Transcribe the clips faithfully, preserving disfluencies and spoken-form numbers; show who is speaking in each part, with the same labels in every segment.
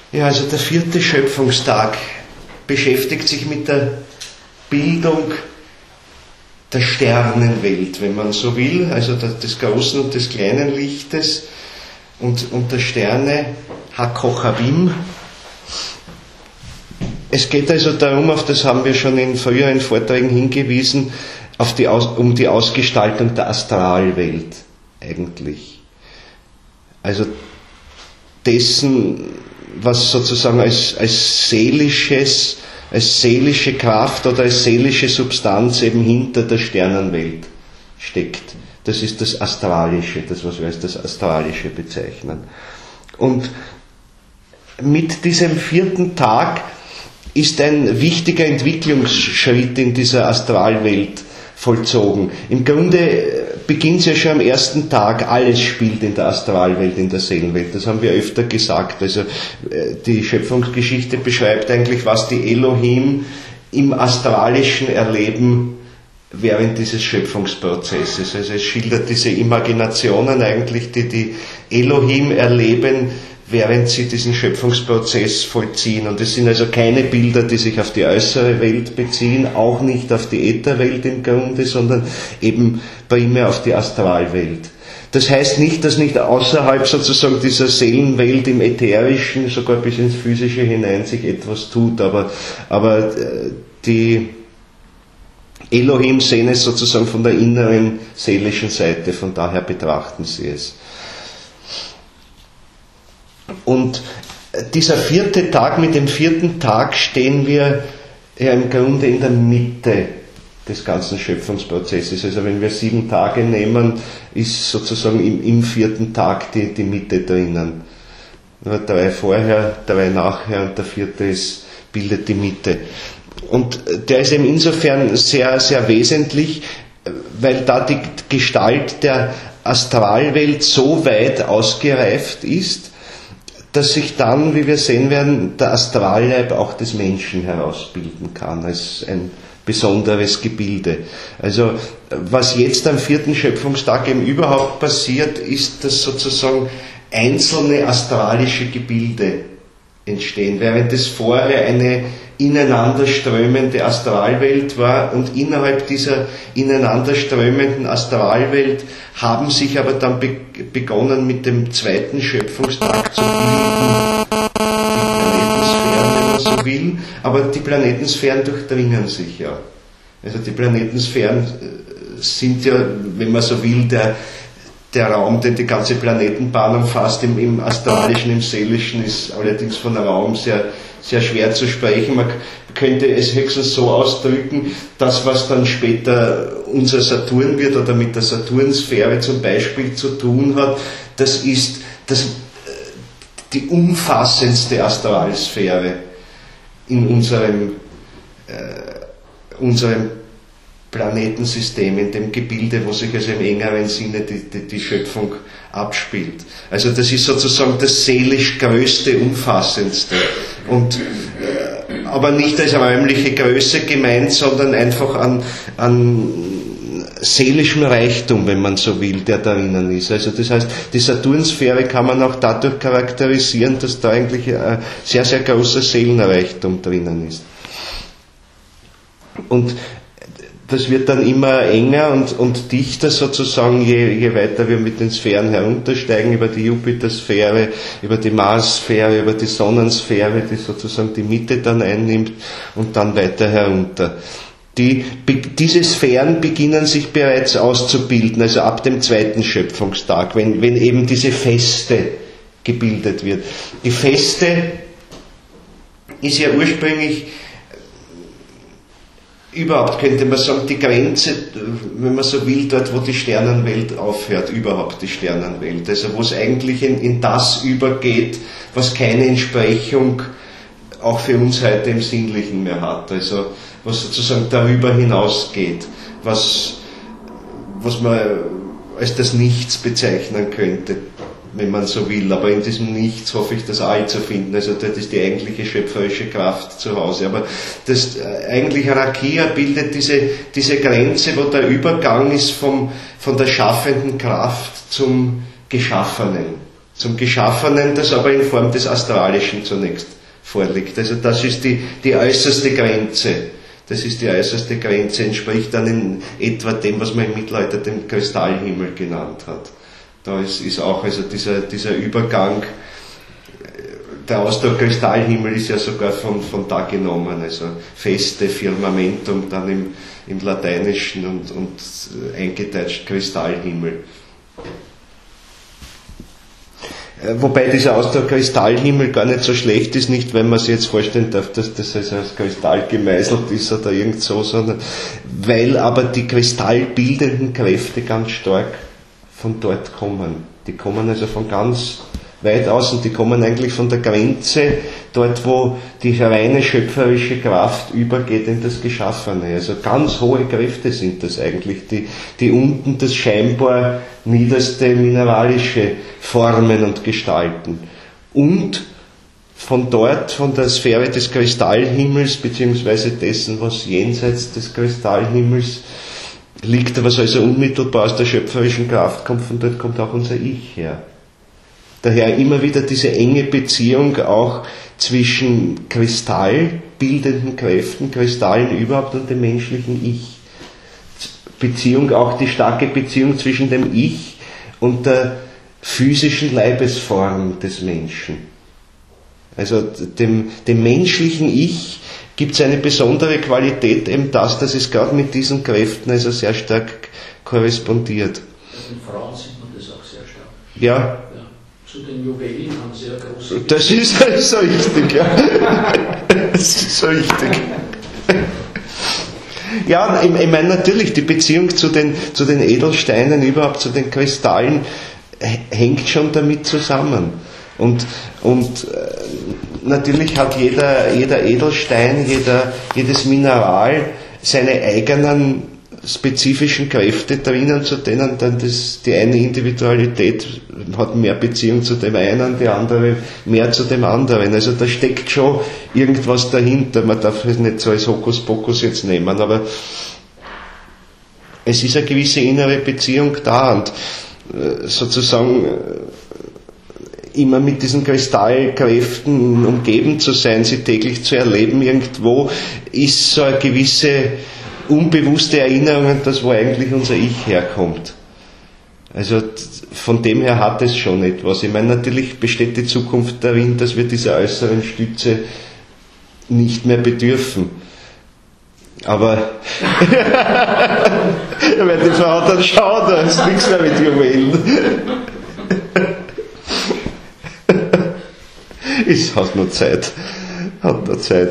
Speaker 1: Ja, also der vierte Schöpfungstag beschäftigt sich mit der Bildung der Sternenwelt, wenn man so will, also des großen und des kleinen Lichtes und, und der Sterne HaKochavim. Es geht also darum, auf das haben wir schon in früheren Vorträgen hingewiesen, auf die Aus, um die Ausgestaltung der Astralwelt eigentlich. Also dessen, was sozusagen als, als seelisches, als seelische Kraft oder als seelische Substanz eben hinter der Sternenwelt steckt. Das ist das Astralische, das was wir als das Astralische bezeichnen. Und mit diesem vierten Tag ist ein wichtiger Entwicklungsschritt in dieser Astralwelt vollzogen. Im Grunde beginnt es ja schon am ersten Tag, alles spielt in der Astralwelt, in der Seelenwelt. Das haben wir öfter gesagt. Also die Schöpfungsgeschichte beschreibt eigentlich, was die Elohim im Astralischen erleben während dieses Schöpfungsprozesses. Also es schildert diese Imaginationen eigentlich, die die Elohim erleben, während sie diesen Schöpfungsprozess vollziehen. Und es sind also keine Bilder, die sich auf die äußere Welt beziehen, auch nicht auf die Ätherwelt im Grunde, sondern eben primär auf die Astralwelt. Das heißt nicht, dass nicht außerhalb sozusagen dieser Seelenwelt im Ätherischen, sogar bis ins Physische hinein sich etwas tut, aber, aber die Elohim sehen es sozusagen von der inneren seelischen Seite, von daher betrachten sie es. Und dieser vierte Tag, mit dem vierten Tag stehen wir ja im Grunde in der Mitte des ganzen Schöpfungsprozesses. Also wenn wir sieben Tage nehmen, ist sozusagen im, im vierten Tag die, die Mitte drinnen. Nur drei vorher, drei nachher und der vierte ist, bildet die Mitte. Und der ist eben insofern sehr, sehr wesentlich, weil da die Gestalt der Astralwelt so weit ausgereift ist, dass sich dann, wie wir sehen werden, der Astralleib auch des Menschen herausbilden kann, als ein besonderes Gebilde. Also was jetzt am vierten Schöpfungstag eben überhaupt passiert, ist, dass sozusagen einzelne astralische Gebilde entstehen, während es vorher eine ineinanderströmende Astralwelt war, und innerhalb dieser ineinanderströmenden Astralwelt haben sich aber dann be- begonnen mit dem zweiten Schöpfungstag zu bilden, die Planetensphären, wenn man so will, aber die Planetensphären durchdringen sich ja. Also die Planetensphären sind ja, wenn man so will, der Der Raum, den die ganze Planetenbahn umfasst, im, im Astralischen, im Seelischen, ist allerdings von Raum sehr, sehr schwer zu sprechen. Man könnte es höchstens so ausdrücken, das, was dann später unser Saturn wird oder mit der Saturnsphäre zum Beispiel zu tun hat, das ist das, die umfassendste Astralsphäre in unserem, äh, unserem Planetensystem, in dem Gebilde, wo sich also im engeren Sinne die, die, die Schöpfung abspielt. Also das ist sozusagen das seelisch größte, umfassendste. Und, äh, aber nicht als räumliche Größe gemeint, sondern einfach an, an seelischem Reichtum, wenn man so will, der drinnen ist. Also das heißt, die Saturnsphäre kann man auch dadurch charakterisieren, dass da eigentlich ein sehr, sehr großer Seelenreichtum drinnen ist. Und das wird dann immer enger und, und dichter sozusagen, je, je weiter wir mit den Sphären heruntersteigen, über die Jupitersphäre, über die Marssphäre, über die Sonnensphäre, die sozusagen die Mitte dann einnimmt, und dann weiter herunter. Die, diese Sphären beginnen sich bereits auszubilden, also ab dem zweiten Schöpfungstag, wenn, wenn eben diese Feste gebildet wird. Die Feste ist ja ursprünglich überhaupt, könnte man sagen, die Grenze, wenn man so will, dort, wo die Sternenwelt aufhört, überhaupt die Sternenwelt. Also wo es eigentlich in, in das übergeht, was keine Entsprechung auch für uns heute im Sinnlichen mehr hat. Also was sozusagen darüber hinausgeht, was, was man als das Nichts bezeichnen könnte, wenn man so will. Aber in diesem Nichts hoffe ich, das All zu finden. Also dort ist die eigentliche schöpferische Kraft zu Hause. Aber das eigentliche Rakia bildet diese, diese Grenze, wo der Übergang ist vom, von der schaffenden Kraft zum Geschaffenen zum Geschaffenen, das aber in Form des Astralischen zunächst vorliegt. Also das ist die, die äußerste Grenze. Das ist die äußerste Grenze, entspricht dann in etwa dem, was man im Mittelalter den Kristallhimmel genannt hat. Da ist, ist auch also dieser, dieser Übergang, der Ausdruck Kristallhimmel ist ja sogar von, von da genommen, also Feste, Firmamentum, dann im, im Lateinischen und, und eingedeutscht Kristallhimmel. Wobei dieser Ausdruck Kristallhimmel gar nicht so schlecht ist, nicht wenn man sich jetzt vorstellen darf, dass das also aus Kristall gemeißelt ist oder irgend so, sondern weil aber die kristallbildenden Kräfte ganz stark von dort kommen. Die kommen also von ganz weit außen, die kommen eigentlich von der Grenze, dort wo die reine schöpferische Kraft übergeht in das Geschaffene. Also ganz hohe Kräfte sind das eigentlich, die, die unten das scheinbar niederste mineralische formen und gestalten. Und von dort, von der Sphäre des Kristallhimmels, beziehungsweise dessen, was jenseits des Kristallhimmels liegt, was also unmittelbar aus der schöpferischen Kraft kommt, von dort kommt auch unser Ich her. Daher immer wieder diese enge Beziehung auch zwischen kristallbildenden Kräften, Kristallen überhaupt und dem menschlichen Ich. Beziehung, auch die starke Beziehung zwischen dem Ich und der physischen Leibesform des Menschen. Also dem, dem menschlichen Ich gibt es eine besondere Qualität, eben das, dass es gerade mit diesen Kräften also sehr stark korrespondiert.
Speaker 2: In Frauen sieht man das auch sehr stark.
Speaker 1: Ja.
Speaker 2: Ja. Zu den Juwelen haben sie ja große...
Speaker 1: Das ist so richtig, ja. Das ist so richtig. Ja, ich, ich meine natürlich, die Beziehung zu den, zu den Edelsteinen, überhaupt zu den Kristallen, hängt schon damit zusammen. Und, und äh, natürlich hat jeder, jeder Edelstein, jeder, jedes Mineral seine eigenen spezifischen Kräfte drinnen, zu denen dann das, die eine Individualität hat mehr Beziehung zu dem einen, die andere mehr zu dem anderen. Also da steckt schon irgendwas dahinter. Man darf es nicht so als Hokuspokus jetzt nehmen, aber es ist eine gewisse innere Beziehung da und äh, sozusagen äh, immer mit diesen Kristallkräften umgeben zu sein, sie täglich zu erleben irgendwo, ist so eine gewisse unbewusste Erinnerung an das, wo eigentlich unser Ich herkommt. Also von dem her hat es schon etwas. Ich meine, natürlich besteht die Zukunft darin, dass wir dieser äußeren Stütze nicht mehr bedürfen. Aber wenn die Frau dann schaut, da ist nichts mehr mit Juwelen. Es hat nur Zeit. Hat nur Zeit.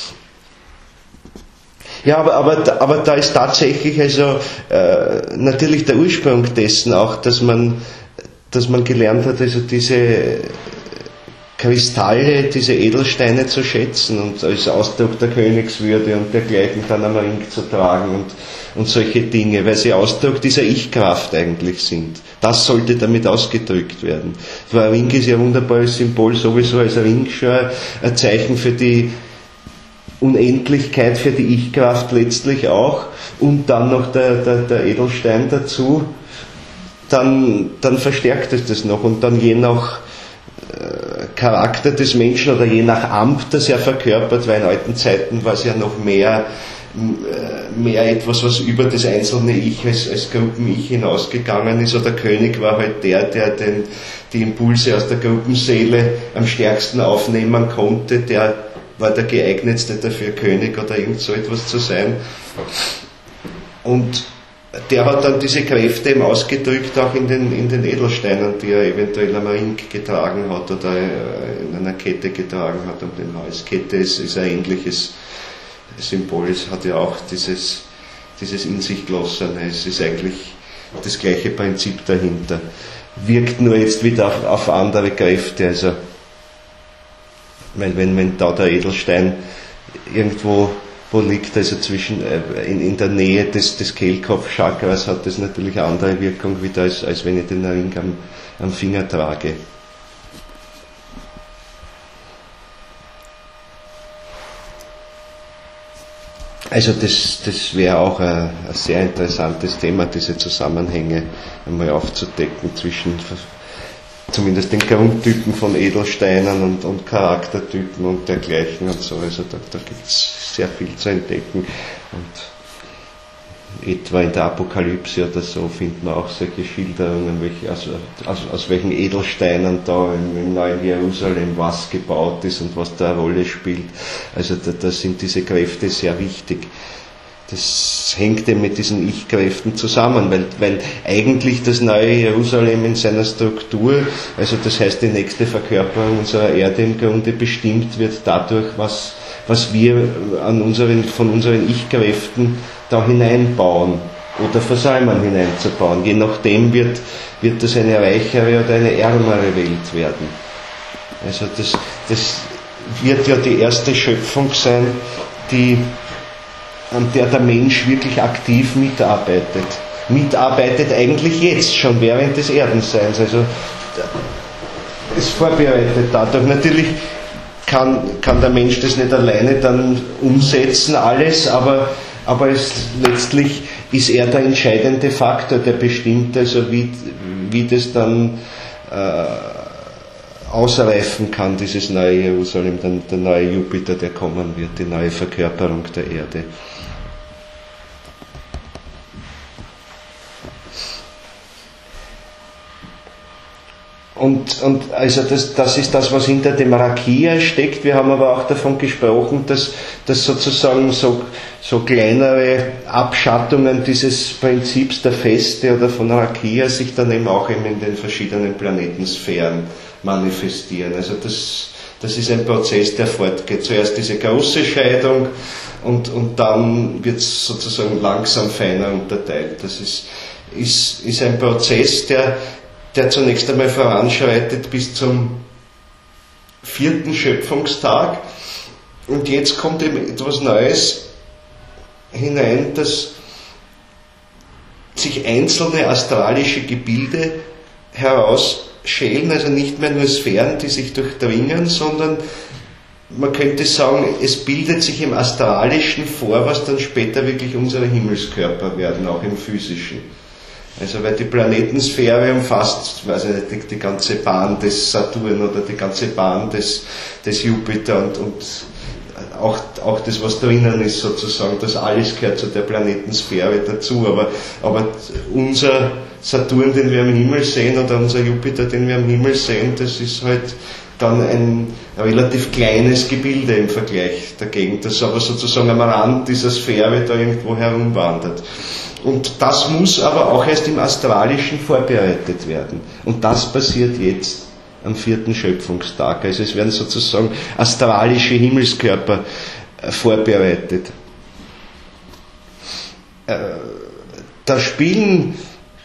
Speaker 1: Ja, aber, aber, aber da ist tatsächlich also äh, natürlich der Ursprung dessen auch, dass man, dass man gelernt hat, also diese Kristalle, diese Edelsteine zu schätzen und als Ausdruck der Königswürde und dergleichen dann am Ring zu tragen und, und solche Dinge, weil sie Ausdruck dieser Ich-Kraft eigentlich sind. Das sollte damit ausgedrückt werden. So ein Ring ist ja ein wunderbares Symbol, sowieso als Ring schon ein Zeichen für die Unendlichkeit, für die Ich-Kraft letztlich auch und dann noch der, der, der Edelstein dazu, dann, dann verstärkt es das noch und dann je nach äh, Charakter des Menschen oder je nach Amt, das er verkörpert, weil in alten Zeiten war es ja noch mehr, äh, mehr etwas, was über das einzelne Ich als, als Gruppen-Ich hinausgegangen ist, oder der König war halt der, der den, die Impulse aus der Gruppenseele am stärksten aufnehmen konnte, der war der geeignetste dafür, König oder irgend so etwas zu sein. Und der hat dann diese Kräfte eben ausgedrückt, auch in den, in den Edelsteinen, die er eventuell am Ring getragen hat oder in einer Kette getragen hat um den Hals. Kette ist, ist ein ähnliches Symbol, es hat ja auch dieses, dieses in sich Glossene, es ist eigentlich das gleiche Prinzip dahinter. Wirkt nur jetzt wieder auf, auf andere Kräfte, also weil wenn, wenn da der Edelstein irgendwo wo liegt, also zwischen, äh, in, in der Nähe des, des Kehlkopfchakras, hat das natürlich eine andere Wirkung wieder, als, als wenn ich den Ring am, am Finger trage. Also das, das wäre auch ein, ein sehr interessantes Thema, diese Zusammenhänge einmal aufzudecken zwischen zumindest den Grundtypen von Edelsteinen und, und Charaktertypen und dergleichen und so. Also da, da gibt es sehr viel zu entdecken. Und etwa in der Apokalypse oder so findet man auch solche Schilderungen, welche, also, aus, aus welchen Edelsteinen da im, im neuen Jerusalem was gebaut ist und was da eine Rolle spielt. Also da, da sind diese Kräfte sehr wichtig. Das hängt eben mit diesen Ich-Kräften zusammen, weil, weil eigentlich das neue Jerusalem in seiner Struktur, also das heißt die nächste Verkörperung unserer Erde im Grunde bestimmt wird dadurch, was, was wir an unseren, von unseren Ich-Kräften da hineinbauen oder versäumen hineinzubauen. Je nachdem wird, wird das eine reichere oder eine ärmere Welt werden. Also das, das wird ja die erste Schöpfung sein, die an der der Mensch wirklich aktiv mitarbeitet. Mitarbeitet eigentlich jetzt schon, während des Erdenseins. Also ist vorbereitet dadurch. Natürlich kann, kann der Mensch das nicht alleine dann umsetzen, alles, aber, aber es, letztlich ist er der entscheidende Faktor, der bestimmt, also wie, wie das dann äh, ausreifen kann, dieses neue Jerusalem, dann der neue Jupiter, der kommen wird, die neue Verkörperung der Erde. Und, und also das, das ist das, was hinter dem Rakia steckt. Wir haben aber auch davon gesprochen, dass, dass sozusagen so, so kleinere Abschattungen dieses Prinzips der Feste oder von Rakia sich dann eben auch eben in den verschiedenen Planetensphären manifestieren. Also das, das ist ein Prozess, der fortgeht. Zuerst diese große Scheidung und, und dann wird es sozusagen langsam feiner unterteilt. Das ist, ist, ist ein Prozess, der der zunächst einmal voranschreitet bis zum vierten Schöpfungstag. Und jetzt kommt eben etwas Neues hinein, dass sich einzelne astralische Gebilde herausschälen, also nicht mehr nur Sphären, die sich durchdringen, sondern man könnte sagen, es bildet sich im Astralischen vor, was dann später wirklich unsere Himmelskörper werden, auch im Physischen. Also weil die Planetensphäre umfasst, weiß ich nicht, die, die ganze Bahn des Saturn oder die ganze Bahn des, des Jupiter und, und auch, auch das, was drinnen ist sozusagen, das alles gehört zu der Planetensphäre dazu. Aber, aber unser Saturn, den wir am Himmel sehen, oder unser Jupiter, den wir am Himmel sehen, das ist halt dann ein relativ kleines Gebilde im Vergleich dagegen, das aber sozusagen am Rand dieser Sphäre da irgendwo herumwandert. Und das muss aber auch erst im Astralischen vorbereitet werden. Und das passiert jetzt am vierten Schöpfungstag. Also es werden sozusagen astralische Himmelskörper vorbereitet. Da spielen,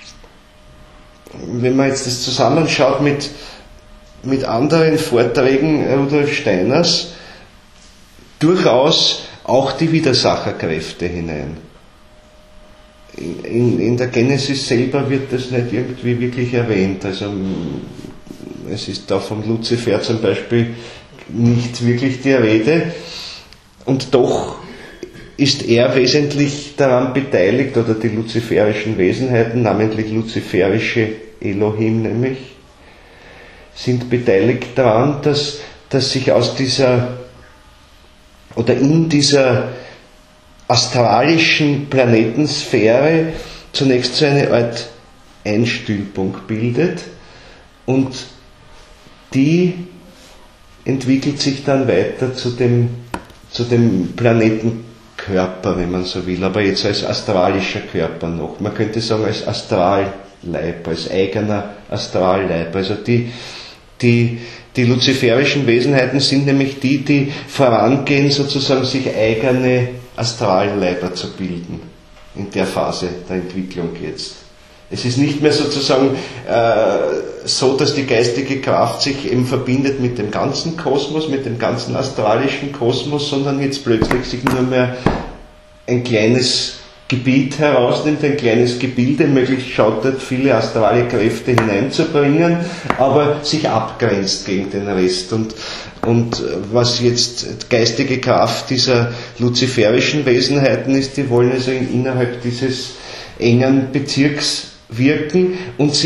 Speaker 1: wenn man jetzt das zusammenschaut mit, mit anderen Vorträgen Rudolf Steiners, durchaus auch die Widersacherkräfte hinein. In, in, in der Genesis selber wird das nicht irgendwie wirklich erwähnt. Also es ist da von Luzifer zum Beispiel nicht wirklich die Rede. Und doch ist er wesentlich daran beteiligt, oder die luziferischen Wesenheiten, namentlich luziferische Elohim nämlich, sind beteiligt daran, dass, dass sich aus dieser oder in dieser astralischen Planetensphäre zunächst so eine Art Einstülpung bildet und die entwickelt sich dann weiter zu dem, zu dem Planetenkörper, wenn man so will, aber jetzt als astralischer Körper noch. Man könnte sagen als Astralleib, als eigener Astralleib. Also die, die, die luziferischen Wesenheiten sind nämlich die, die vorangehen, sozusagen sich eigene Astralleiber zu bilden, in der Phase der Entwicklung jetzt. Es ist nicht mehr sozusagen äh, so, dass die geistige Kraft sich eben verbindet mit dem ganzen Kosmos, mit dem ganzen astralischen Kosmos, sondern jetzt plötzlich sich nur mehr ein kleines Gebiet herausnimmt, ein kleines Gebilde, möglichst schaut dort viele astrale Kräfte hineinzubringen, aber sich abgrenzt gegen den Rest. Und, und was jetzt geistige Kraft dieser luziferischen Wesenheiten ist, die wollen also innerhalb dieses engen Bezirks wirken und sich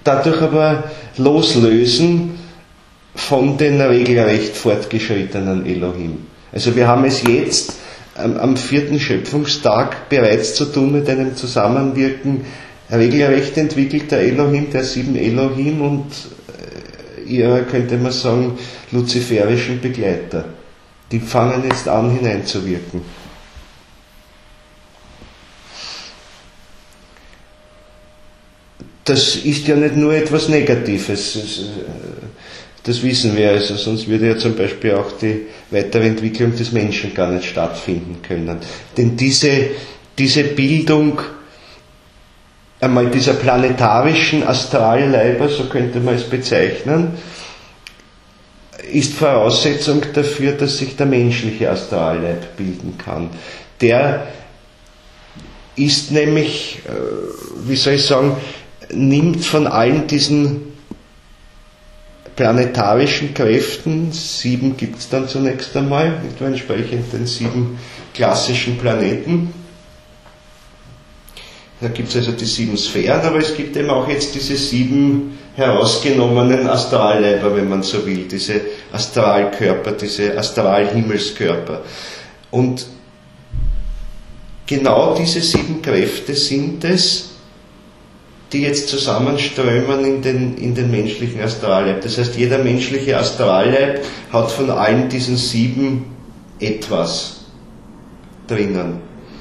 Speaker 1: dadurch aber loslösen von den regelrecht fortgeschrittenen Elohim. Also wir haben es jetzt am, am vierten Schöpfungstag bereits zu tun mit einem Zusammenwirken regelrecht entwickelter Elohim, der sieben Elohim und äh, ihrer, könnte man sagen, luziferischen Begleiter. Die fangen jetzt an hineinzuwirken. Das ist ja nicht nur etwas Negatives, das wissen wir, also sonst würde ja zum Beispiel auch die weitere Entwicklung des Menschen gar nicht stattfinden können. Denn diese, diese Bildung einmal dieser planetarischen Astralleiber, so könnte man es bezeichnen, ist Voraussetzung dafür, dass sich der menschliche Astralleib bilden kann. Der ist nämlich, wie soll ich sagen, nimmt von allen diesen planetarischen Kräften, sieben gibt es dann zunächst einmal, entsprechend den sieben klassischen Planeten. Da gibt es also die sieben Sphären, aber es gibt eben auch jetzt diese sieben herausgenommenen Astralleiber, wenn man so will, diese Astralkörper, diese Astralhimmelskörper. Und genau diese sieben Kräfte sind es, die jetzt zusammenströmen in den, in den menschlichen Astralleib. Das heißt, jeder menschliche Astralleib hat von allen diesen sieben etwas drinnen.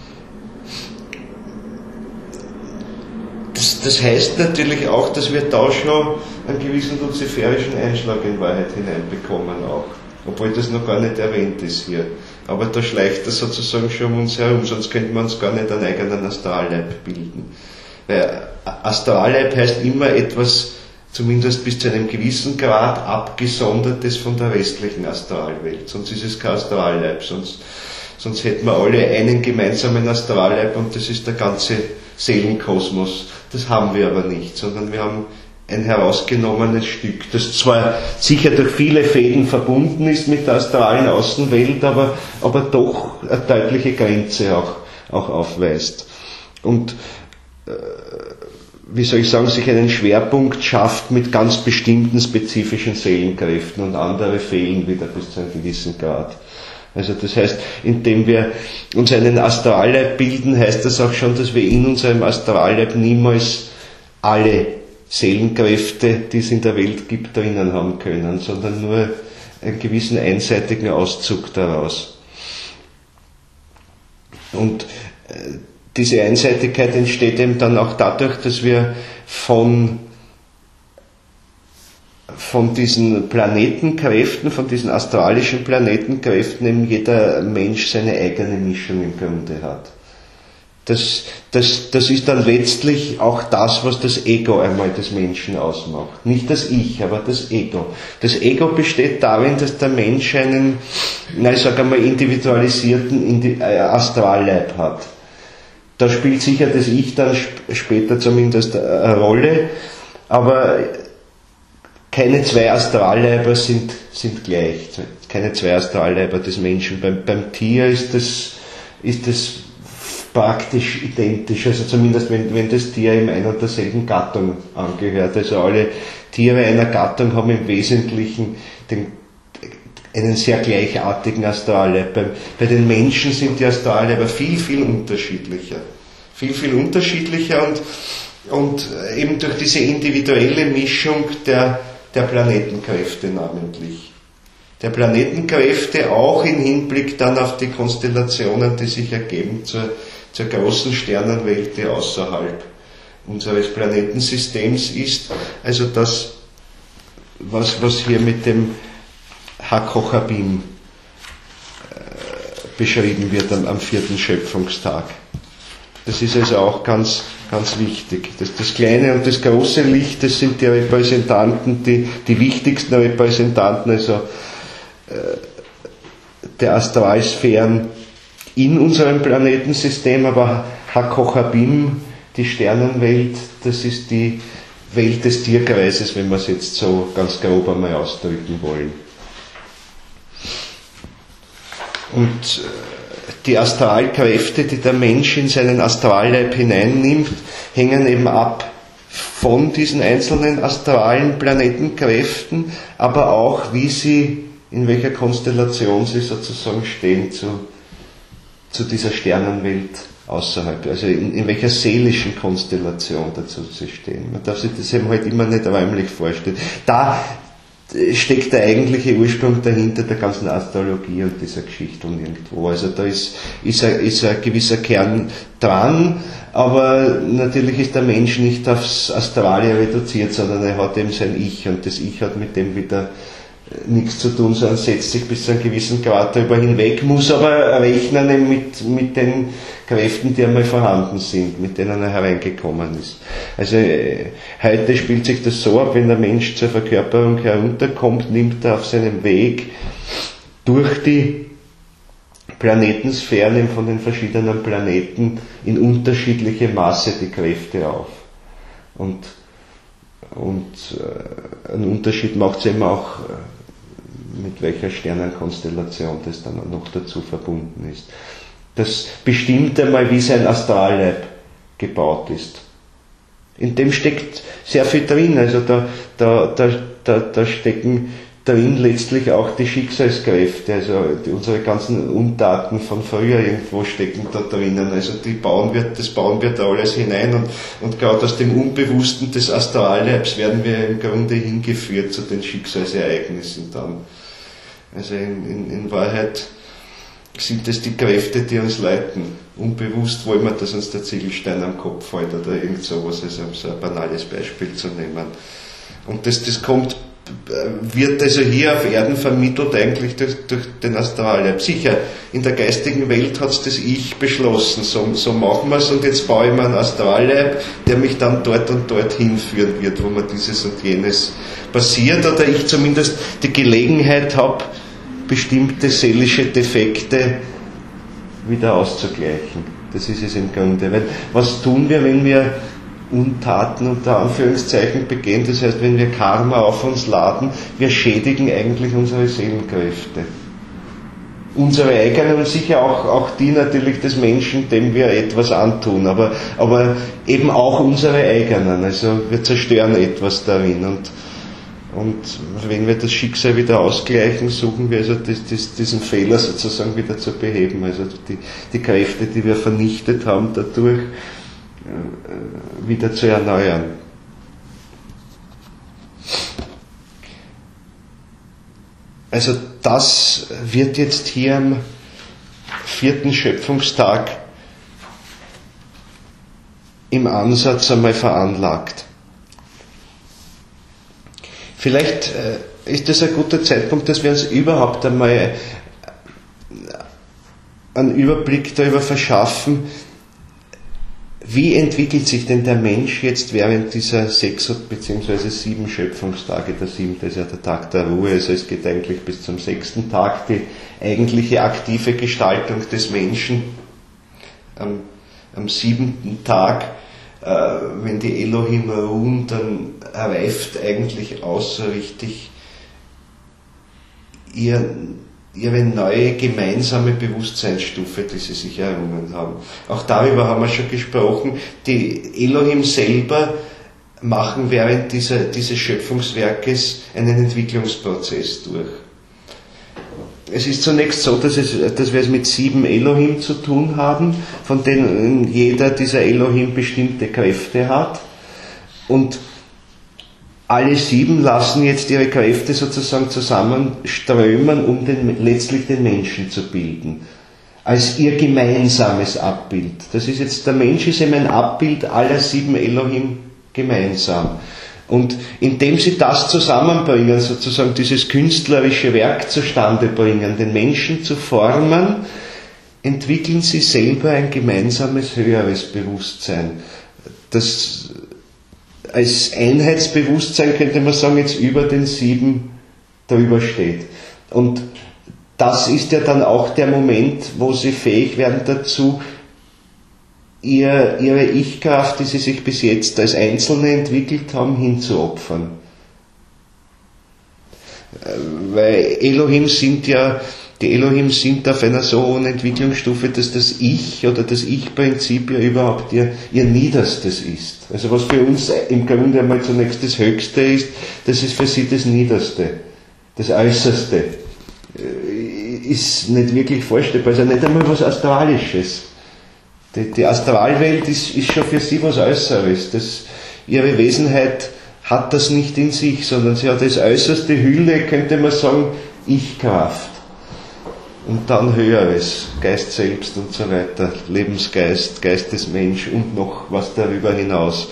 Speaker 1: Das, das heißt natürlich auch, dass wir da schon einen gewissen luziferischen Einschlag in Wahrheit hineinbekommen auch. Obwohl das noch gar nicht erwähnt ist hier. Aber da schleicht das sozusagen schon um uns herum, sonst könnte man uns gar nicht einen eigenen Astralleib bilden. Weil Astralleib heißt immer etwas, zumindest bis zu einem gewissen Grad, abgesondertes von der restlichen Astralwelt. Sonst ist es kein Astralleib, sonst, sonst hätten wir alle einen gemeinsamen Astralleib und das ist der ganze Seelenkosmos. Das haben wir aber nicht, sondern wir haben ein herausgenommenes Stück, das zwar sicher durch viele Fäden verbunden ist mit der astralen Außenwelt, aber, aber doch eine deutliche Grenze auch, auch aufweist. Und wie soll ich sagen, sich einen Schwerpunkt schafft mit ganz bestimmten spezifischen Seelenkräften und andere fehlen wieder bis zu einem gewissen Grad. Also das heißt, indem wir uns einen Astralleib bilden, heißt das auch schon, dass wir in unserem Astralleib niemals alle Seelenkräfte, die es in der Welt gibt, drinnen haben können, sondern nur einen gewissen einseitigen Auszug daraus. Und diese Einseitigkeit entsteht eben dann auch dadurch, dass wir von, von diesen Planetenkräften, von diesen astralischen Planetenkräften eben jeder Mensch seine eigene Mischung im Grunde hat. Das, das, das ist dann letztlich auch das, was das Ego einmal des Menschen ausmacht. Nicht das Ich, aber das Ego. Das Ego besteht darin, dass der Mensch einen, na, ich sage einmal, individualisierten Astralleib hat. Da spielt sicher das Ich dann später zumindest eine Rolle, aber keine zwei Astralleiber sind, sind gleich, keine zwei Astralleiber des Menschen. Beim, beim Tier ist das, ist das praktisch identisch, also zumindest wenn, wenn das Tier in einer und derselben Gattung angehört. Also alle Tiere einer Gattung haben im Wesentlichen den, einen sehr gleichartigen Astralleib. Bei, bei den Menschen sind die Astralleiber viel, viel unterschiedlicher. Viel, viel unterschiedlicher und, und eben durch diese individuelle Mischung der, der Planetenkräfte namentlich. Der Planetenkräfte auch im Hinblick dann auf die Konstellationen, die sich ergeben zur, zur großen Sternenwelt, die außerhalb unseres Planetensystems ist. Also das, was, was hier mit dem HaKochabim äh, beschrieben wird am, am vierten Schöpfungstag. Das ist also auch ganz, ganz wichtig. Das, das kleine und das große Licht, das sind die Repräsentanten, die, die wichtigsten Repräsentanten, also äh, der Astralsphären in unserem Planetensystem, aber HaKochabim, die Sternenwelt, das ist die Welt des Tierkreises, wenn wir es jetzt so ganz grob einmal ausdrücken wollen. Und die Astralkräfte, die der Mensch in seinen Astralleib hineinnimmt, hängen eben ab von diesen einzelnen astralen Planetenkräften, aber auch wie sie, in welcher Konstellation sie sozusagen stehen zu, zu dieser Sternenwelt außerhalb, also in, in welcher seelischen Konstellation dazu sie stehen. Man darf sich das eben halt immer nicht räumlich vorstellen. Da steckt der eigentliche Ursprung dahinter der ganzen Astrologie und dieser Geschichte und irgendwo. Also da ist, ist, ein, ist ein gewisser Kern dran, aber natürlich ist der Mensch nicht aufs Astrale reduziert, sondern er hat eben sein Ich und das Ich hat mit dem wieder nichts zu tun, sondern setzt sich bis zu einem gewissen Grad darüber hinweg, muss aber rechnen mit, mit den Kräften, die einmal vorhanden sind, mit denen er hereingekommen ist. Also äh, heute spielt sich das so ab, wenn der Mensch zur Verkörperung herunterkommt, nimmt er auf seinem Weg durch die Planetensphären von den verschiedenen Planeten in unterschiedliche Maße die Kräfte auf. Und, und äh, einen Unterschied macht es eben auch, äh, mit welcher Sternenkonstellation das dann noch dazu verbunden ist. Das bestimmt einmal, wie sein Astralleib gebaut ist. In dem steckt sehr viel drin, also da, da, da, da, da stecken drin letztlich auch die Schicksalskräfte, also die, unsere ganzen Untaten von früher irgendwo stecken da drinnen, also die bauen wir, das bauen wir da alles hinein und, und gerade aus dem Unbewussten des Astralleibs werden wir im Grunde hingeführt zu den Schicksalsereignissen dann. Also in, in, in Wahrheit sind es die Kräfte, die uns leiten. Unbewusst wollen wir, dass uns der Ziegelstein am Kopf fällt oder irgend sowas, also um so ein banales Beispiel zu nehmen. Und das, das kommt, wird also hier auf Erden vermittelt eigentlich durch, durch den Astralleib. Sicher, in der geistigen Welt hat es das Ich beschlossen, so, so machen wir es und jetzt baue ich mir einen Astralleib, der mich dann dort und dort hinführen wird, wo mir dieses und jenes passiert, oder ich zumindest die Gelegenheit habe, bestimmte seelische Defekte wieder auszugleichen. Das ist es im Grunde. Weil was tun wir, wenn wir Untaten unter Anführungszeichen begehen? Das heißt, wenn wir Karma auf uns laden, wir schädigen eigentlich unsere Seelenkräfte. Unsere eigenen und sicher auch, auch die natürlich des Menschen, dem wir etwas antun, aber, aber eben auch unsere eigenen. Also wir zerstören etwas darin und Und wenn wir das Schicksal wieder ausgleichen, suchen wir also das, das, diesen Fehler sozusagen wieder zu beheben. Also die, die Kräfte, die wir vernichtet haben, dadurch äh, wieder zu erneuern. Also das wird jetzt hier am vierten Schöpfungstag im Ansatz einmal veranlagt. Vielleicht ist das ein guter Zeitpunkt, dass wir uns überhaupt einmal einen Überblick darüber verschaffen, wie entwickelt sich denn der Mensch jetzt während dieser sechs bzw. sieben Schöpfungstage. Der siebte ist ja der Tag der Ruhe, also es geht eigentlich bis zum sechsten Tag die eigentliche aktive Gestaltung des Menschen. Am, am siebten Tag, wenn die Elohim ruhen, dann erreift eigentlich auch so richtig ihr, ihre neue gemeinsame Bewusstseinsstufe, die sie sich errungen haben. Auch darüber haben wir schon gesprochen. Die Elohim selber machen während dieser, dieses Schöpfungswerkes einen Entwicklungsprozess durch. Es ist zunächst so, dass, es, dass wir es mit sieben Elohim zu tun haben, von denen jeder dieser Elohim bestimmte Kräfte hat. Und alle sieben lassen jetzt ihre Kräfte sozusagen zusammenströmen, um den, letztlich den Menschen zu bilden. Als ihr gemeinsames Abbild. Das ist jetzt, der Mensch ist eben ein Abbild aller sieben Elohim gemeinsam. Und indem sie das zusammenbringen, sozusagen dieses künstlerische Werk zustande bringen, den Menschen zu formen, entwickeln sie selber ein gemeinsames höheres Bewusstsein. Das als Einheitsbewusstsein, könnte man sagen, jetzt über den sieben drüber steht. Und das ist ja dann auch der Moment, wo sie fähig werden dazu, Ihr, ihre Ich-Kraft, die sie sich bis jetzt als Einzelne entwickelt haben, hinzuopfern. Weil Elohim sind ja die Elohim sind auf einer so hohen Entwicklungsstufe, dass das Ich oder das Ich-Prinzip ja überhaupt ihr, ihr Niederstes ist. Also was für uns im Grunde einmal zunächst das Höchste ist, das ist für sie das Niederste, das Äußerste. Ist nicht wirklich vorstellbar, also nicht einmal was Astralisches. Die, die Astralwelt ist, ist schon für sie was Äußeres. Das, ihre Wesenheit hat das nicht in sich, sondern sie hat als äußerste Hülle, könnte man sagen, Ich-Kraft. Und dann Höheres, Geist selbst und so weiter, Lebensgeist, Geistesmensch und noch was darüber hinaus.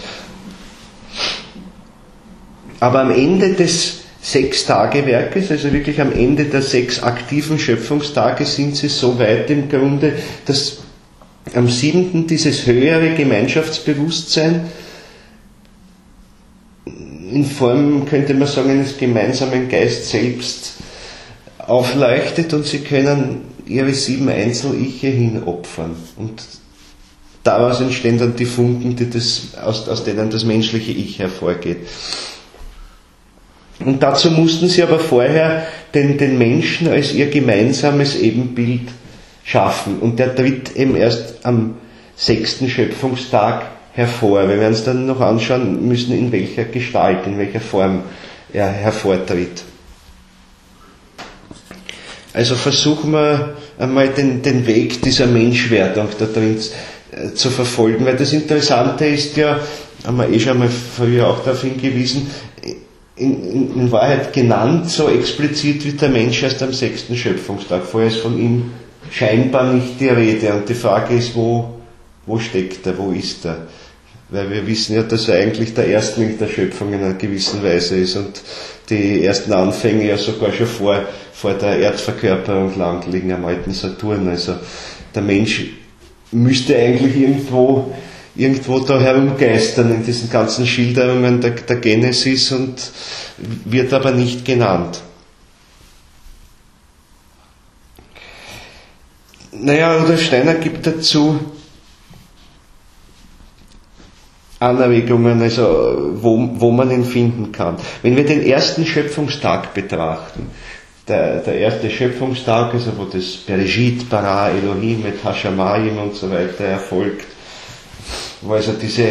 Speaker 1: Aber am Ende des Sechs-Tage-Werkes, also wirklich am Ende der sechs aktiven Schöpfungstage, sind sie so weit im Grunde, dass am siebenten dieses höhere Gemeinschaftsbewusstsein in Form, könnte man sagen, eines gemeinsamen Geist selbst aufleuchtet und sie können ihre sieben Einzel-Iche hinopfern. Und daraus entstehen dann die Funken, die das, aus, aus denen das menschliche Ich hervorgeht. Und dazu mussten sie aber vorher den, den Menschen als ihr gemeinsames Ebenbild schaffen. Und der tritt eben erst am sechsten Schöpfungstag hervor. Wir werden es dann noch anschauen müssen, in welcher Gestalt, in welcher Form er hervortritt. Also versuchen wir einmal den, den Weg dieser Menschwerdung da drin äh, zu verfolgen, weil das Interessante ist ja, haben wir eh schon mal früher auch darauf hingewiesen, in, in, in Wahrheit genannt, so explizit wird der Mensch erst am sechsten Schöpfungstag. Vorher ist von ihm scheinbar nicht die Rede. Und die Frage ist, wo, wo steckt er, wo ist er? Weil wir wissen ja, dass er eigentlich der Erstling der Schöpfung in einer gewissen Weise ist und die ersten Anfänge ja sogar schon vor, vor der Erdverkörperung lang liegen am alten Saturn. Also der Mensch müsste eigentlich irgendwo irgendwo da herumgeistern in diesen ganzen Schilderungen der, der Genesis und wird aber nicht genannt. Naja, Rudolf Steiner gibt dazu Anregungen, also wo, wo man ihn finden kann. Wenn wir den ersten Schöpfungstag betrachten, der, der erste Schöpfungstag, also wo das Bereshit, Bara, Elohim, et Hashamayim und so weiter erfolgt, wo also diese,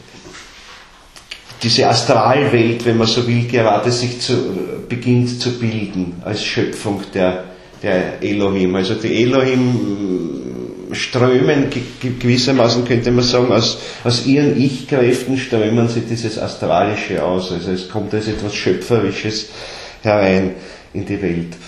Speaker 1: diese Astralwelt, wenn man so will, gerade sich zu, beginnt zu bilden als Schöpfung der, der Elohim. Also die Elohim strömen gewissermaßen, könnte man sagen, aus, aus ihren Ich-Kräften strömen sie dieses Astralische aus. Also es kommt als etwas Schöpferisches herein in die Welt.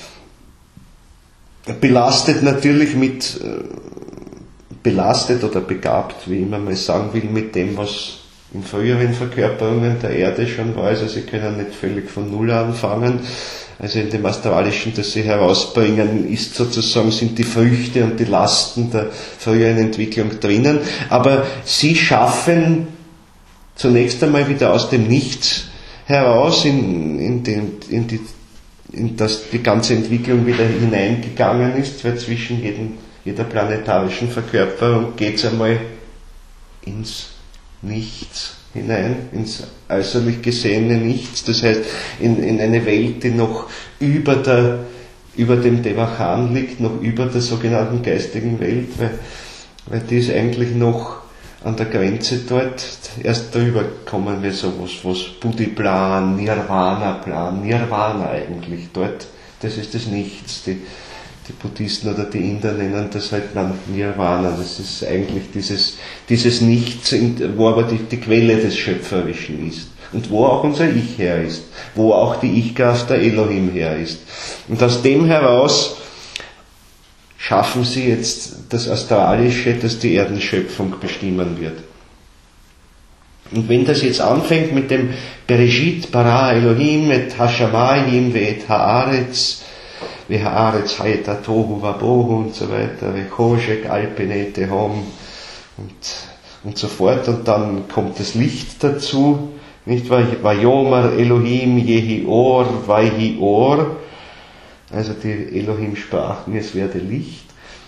Speaker 1: Belastet natürlich mit belastet oder begabt, wie immer man es sagen will, mit dem, was in früheren Verkörperungen der Erde schon war. Also sie können nicht völlig von Null anfangen. Also in dem Astralischen, das sie herausbringen, ist sozusagen, sind die Früchte und die Lasten der früheren Entwicklung drinnen. Aber sie schaffen zunächst einmal wieder aus dem Nichts heraus, in, in, den, in, die, in das die ganze Entwicklung wieder hineingegangen ist, weil zwischen jedem jeder planetarischen Verkörperung geht es einmal ins Nichts hinein, ins äußerlich gesehene Nichts, das heißt in, in eine Welt, die noch über, der, über dem Devachan liegt, noch über der sogenannten geistigen Welt, weil, weil die ist eigentlich noch an der Grenze dort, erst drüber kommen wir sowas, was Buddhi-Plan, Nirvana-Plan, Nirvana eigentlich dort, das ist das Nichts, die Die Buddhisten oder die Inder nennen das halt dann Nirvana. Das ist eigentlich dieses, dieses Nichts, wo aber die, die Quelle des Schöpferischen ist. Und wo auch unser Ich her ist. Wo auch die Ich-Kraft der Elohim her ist. Und aus dem heraus schaffen sie jetzt das Astralische, das die Erdenschöpfung bestimmen wird. Und wenn das jetzt anfängt mit dem Bereshit, Bara, Elohim, et Hashamayim, et Haaretz, wie Haaretz, Haeta, Tohu, Vabohu und so weiter, wie Koshek, Alpenete, Hom und, und so fort. Und dann kommt das Licht dazu, nicht wahr? Vayomer, Elohim, Jehior, Vaihior. Also die Elohim sprachen, es werde Licht.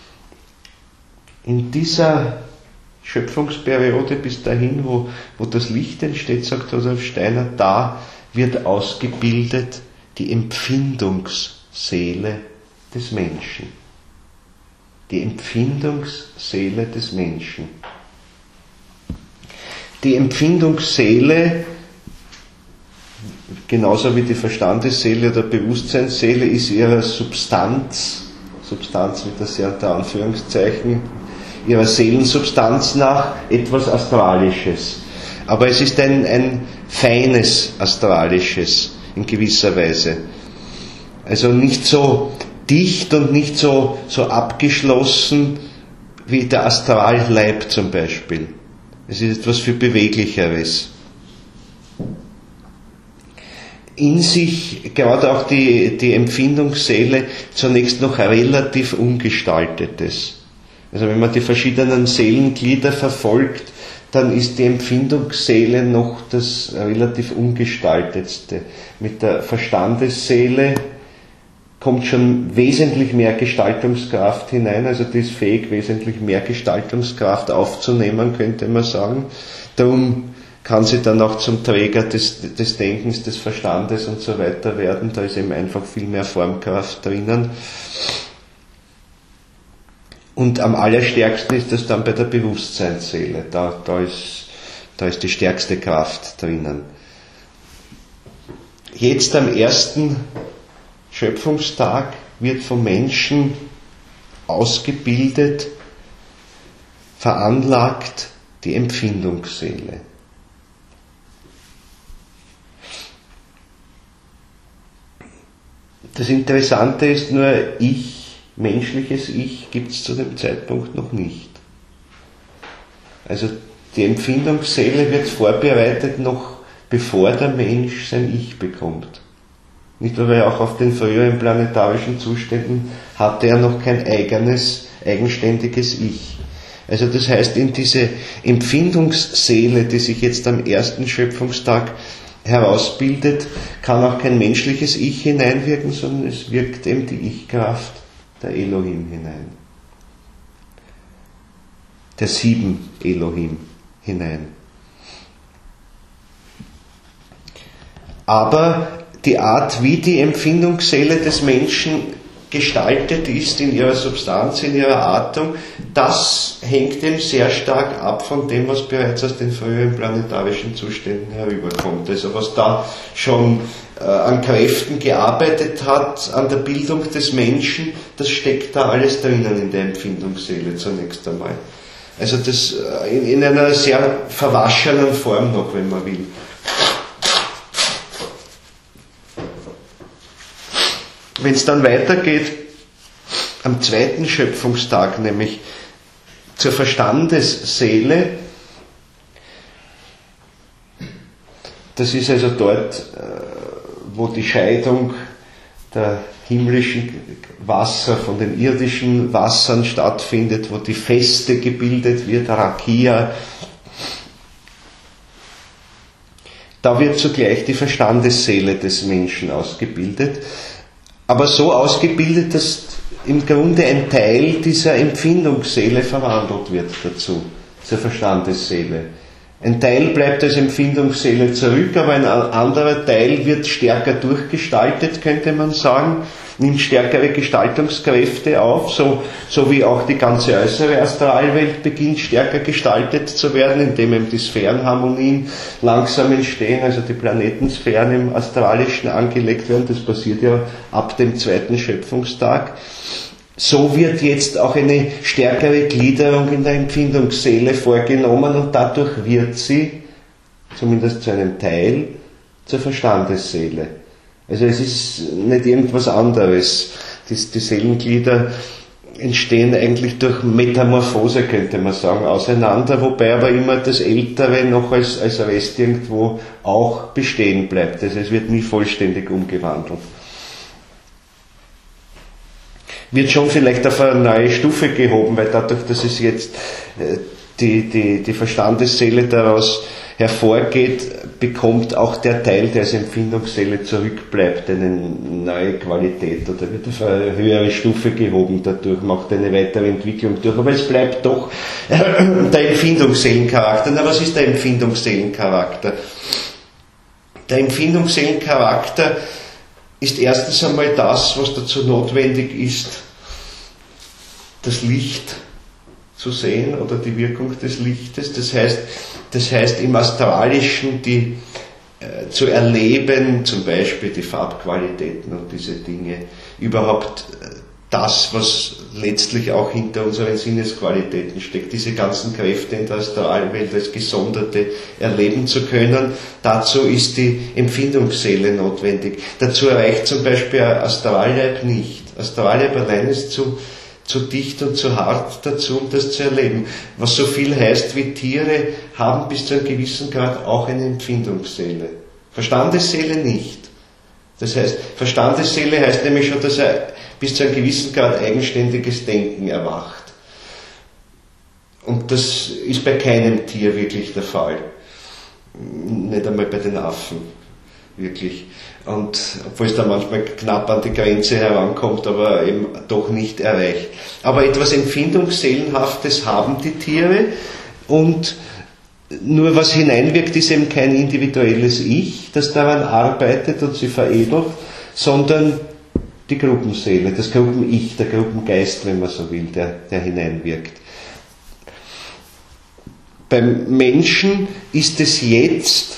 Speaker 1: In dieser Schöpfungsperiode bis dahin, wo, wo das Licht entsteht, sagt Rudolf Steiner, da wird ausgebildet die Empfindungsseele des Menschen. Die Empfindungsseele des Menschen. Die Empfindungsseele, genauso wie die Verstandesseele oder Bewusstseinsseele, ist ihrer Substanz, Substanz mit der sehr unter Anführungszeichen, ihrer Seelensubstanz nach etwas Astralisches. Aber es ist ein, ein feines Astralisches in gewisser Weise. Also nicht so dicht und nicht so, so abgeschlossen wie der Astralleib zum Beispiel. Es ist etwas viel Beweglicheres. In sich, gerade auch die, die Empfindungsseele, zunächst noch relativ Ungestaltetes. Also wenn man die verschiedenen Seelenglieder verfolgt, dann ist die Empfindungsseele noch das relativ Ungestaltetste. Mit der Verstandesseele kommt schon wesentlich mehr Gestaltungskraft hinein, also die ist fähig, wesentlich mehr Gestaltungskraft aufzunehmen, könnte man sagen. Darum kann sie dann auch zum Träger des, des Denkens, des Verstandes und so weiter werden. Da ist eben einfach viel mehr Formkraft drinnen. Und am allerstärksten ist das dann bei der Bewusstseinsseele. Da, da, ist, da ist die stärkste Kraft drinnen. Jetzt am ersten Schöpfungstag wird vom Menschen ausgebildet, veranlagt die Empfindungsseele. Das Interessante ist nur, ich, menschliches Ich, gibt es zu dem Zeitpunkt noch nicht. Also die Empfindungsseele wird vorbereitet noch bevor der Mensch sein Ich bekommt. Nicht, weil er auch auf den früheren planetarischen Zuständen hatte er noch kein eigenes, eigenständiges Ich. Also das heißt, in diese Empfindungsseele, die sich jetzt am ersten Schöpfungstag herausbildet, kann auch kein menschliches Ich hineinwirken, sondern es wirkt eben die Ich-Kraft der Elohim hinein. Der sieben Elohim hinein. Aber die Art, wie die Empfindungsseele des Menschen gestaltet ist in ihrer Substanz, in ihrer Artung, das hängt eben sehr stark ab von dem, was bereits aus den früheren planetarischen Zuständen herüberkommt. Also was da schon äh, an Kräften gearbeitet hat, an der Bildung des Menschen, das steckt da alles drinnen in der Empfindungsseele zunächst einmal. Also das äh, in, in einer sehr verwaschenen Form noch, wenn man will. Wenn es dann weitergeht, am zweiten Schöpfungstag, nämlich zur Verstandesseele, das ist also dort, wo die Scheidung der himmlischen Wasser von den irdischen Wassern stattfindet, wo die Feste gebildet wird, Rakia. Da wird zugleich die Verstandesseele des Menschen ausgebildet. Aber so ausgebildet, dass im Grunde ein Teil dieser Empfindungsseele verwandelt wird dazu, zur Verstandesseele. Ein Teil bleibt als Empfindungsseele zurück, aber ein anderer Teil wird stärker durchgestaltet, könnte man sagen, nimmt stärkere Gestaltungskräfte auf, so, so wie auch die ganze äußere Astralwelt beginnt stärker gestaltet zu werden, indem eben die Sphärenharmonien langsam entstehen, also die Planetensphären im Astralischen angelegt werden. Das passiert ja ab dem zweiten Schöpfungstag. So wird jetzt auch eine stärkere Gliederung in der Empfindungsseele vorgenommen und dadurch wird sie, zumindest zu einem Teil, zur Verstandesseele. Also es ist nicht irgendwas anderes. Die, die Seelenglieder entstehen eigentlich durch Metamorphose, könnte man sagen, auseinander, wobei aber immer das Ältere noch als, als Rest irgendwo auch bestehen bleibt. Also es wird nie vollständig umgewandelt. Wird schon vielleicht auf eine neue Stufe gehoben, weil dadurch, dass es jetzt die, die, die Verstandesseele daraus hervorgeht, bekommt auch der Teil, der als Empfindungsseele zurückbleibt, eine neue Qualität oder wird auf eine höhere Stufe gehoben dadurch, macht eine weitere Entwicklung durch. Aber es bleibt doch der Empfindungsseelencharakter. Na, was ist der Empfindungsseelencharakter? Der Empfindungsseelencharakter ist erstens einmal das, was dazu notwendig ist, das Licht zu sehen oder die Wirkung des Lichtes. Das heißt, das heißt im Astralischen die äh, zu erleben, zum Beispiel die Farbqualitäten und diese Dinge, überhaupt äh, das, was letztlich auch hinter unseren Sinnesqualitäten steckt, diese ganzen Kräfte in der Astralwelt als Gesonderte erleben zu können. Dazu ist die Empfindungsseele notwendig. Dazu reicht zum Beispiel ein Astralleib nicht. Astralleib allein ist zu, zu dicht und zu hart dazu, um das zu erleben. Was so viel heißt wie Tiere haben bis zu einem gewissen Grad auch eine Empfindungsseele. Verstandesseele nicht. Das heißt, Verstandesseele heißt nämlich schon, dass er bis zu einem gewissen Grad eigenständiges Denken erwacht. Und das ist bei keinem Tier wirklich der Fall. Nicht einmal bei den Affen. Wirklich. Und obwohl es da manchmal knapp an die Grenze herankommt, aber eben doch nicht erreicht. Aber etwas Empfindungsseelenhaftes haben die Tiere, und nur was hineinwirkt, ist eben kein individuelles Ich, das daran arbeitet und sie veredelt, sondern die Gruppenseele, das Gruppen-Ich, der Gruppengeist, wenn man so will, der, der hineinwirkt. Beim Menschen ist es jetzt,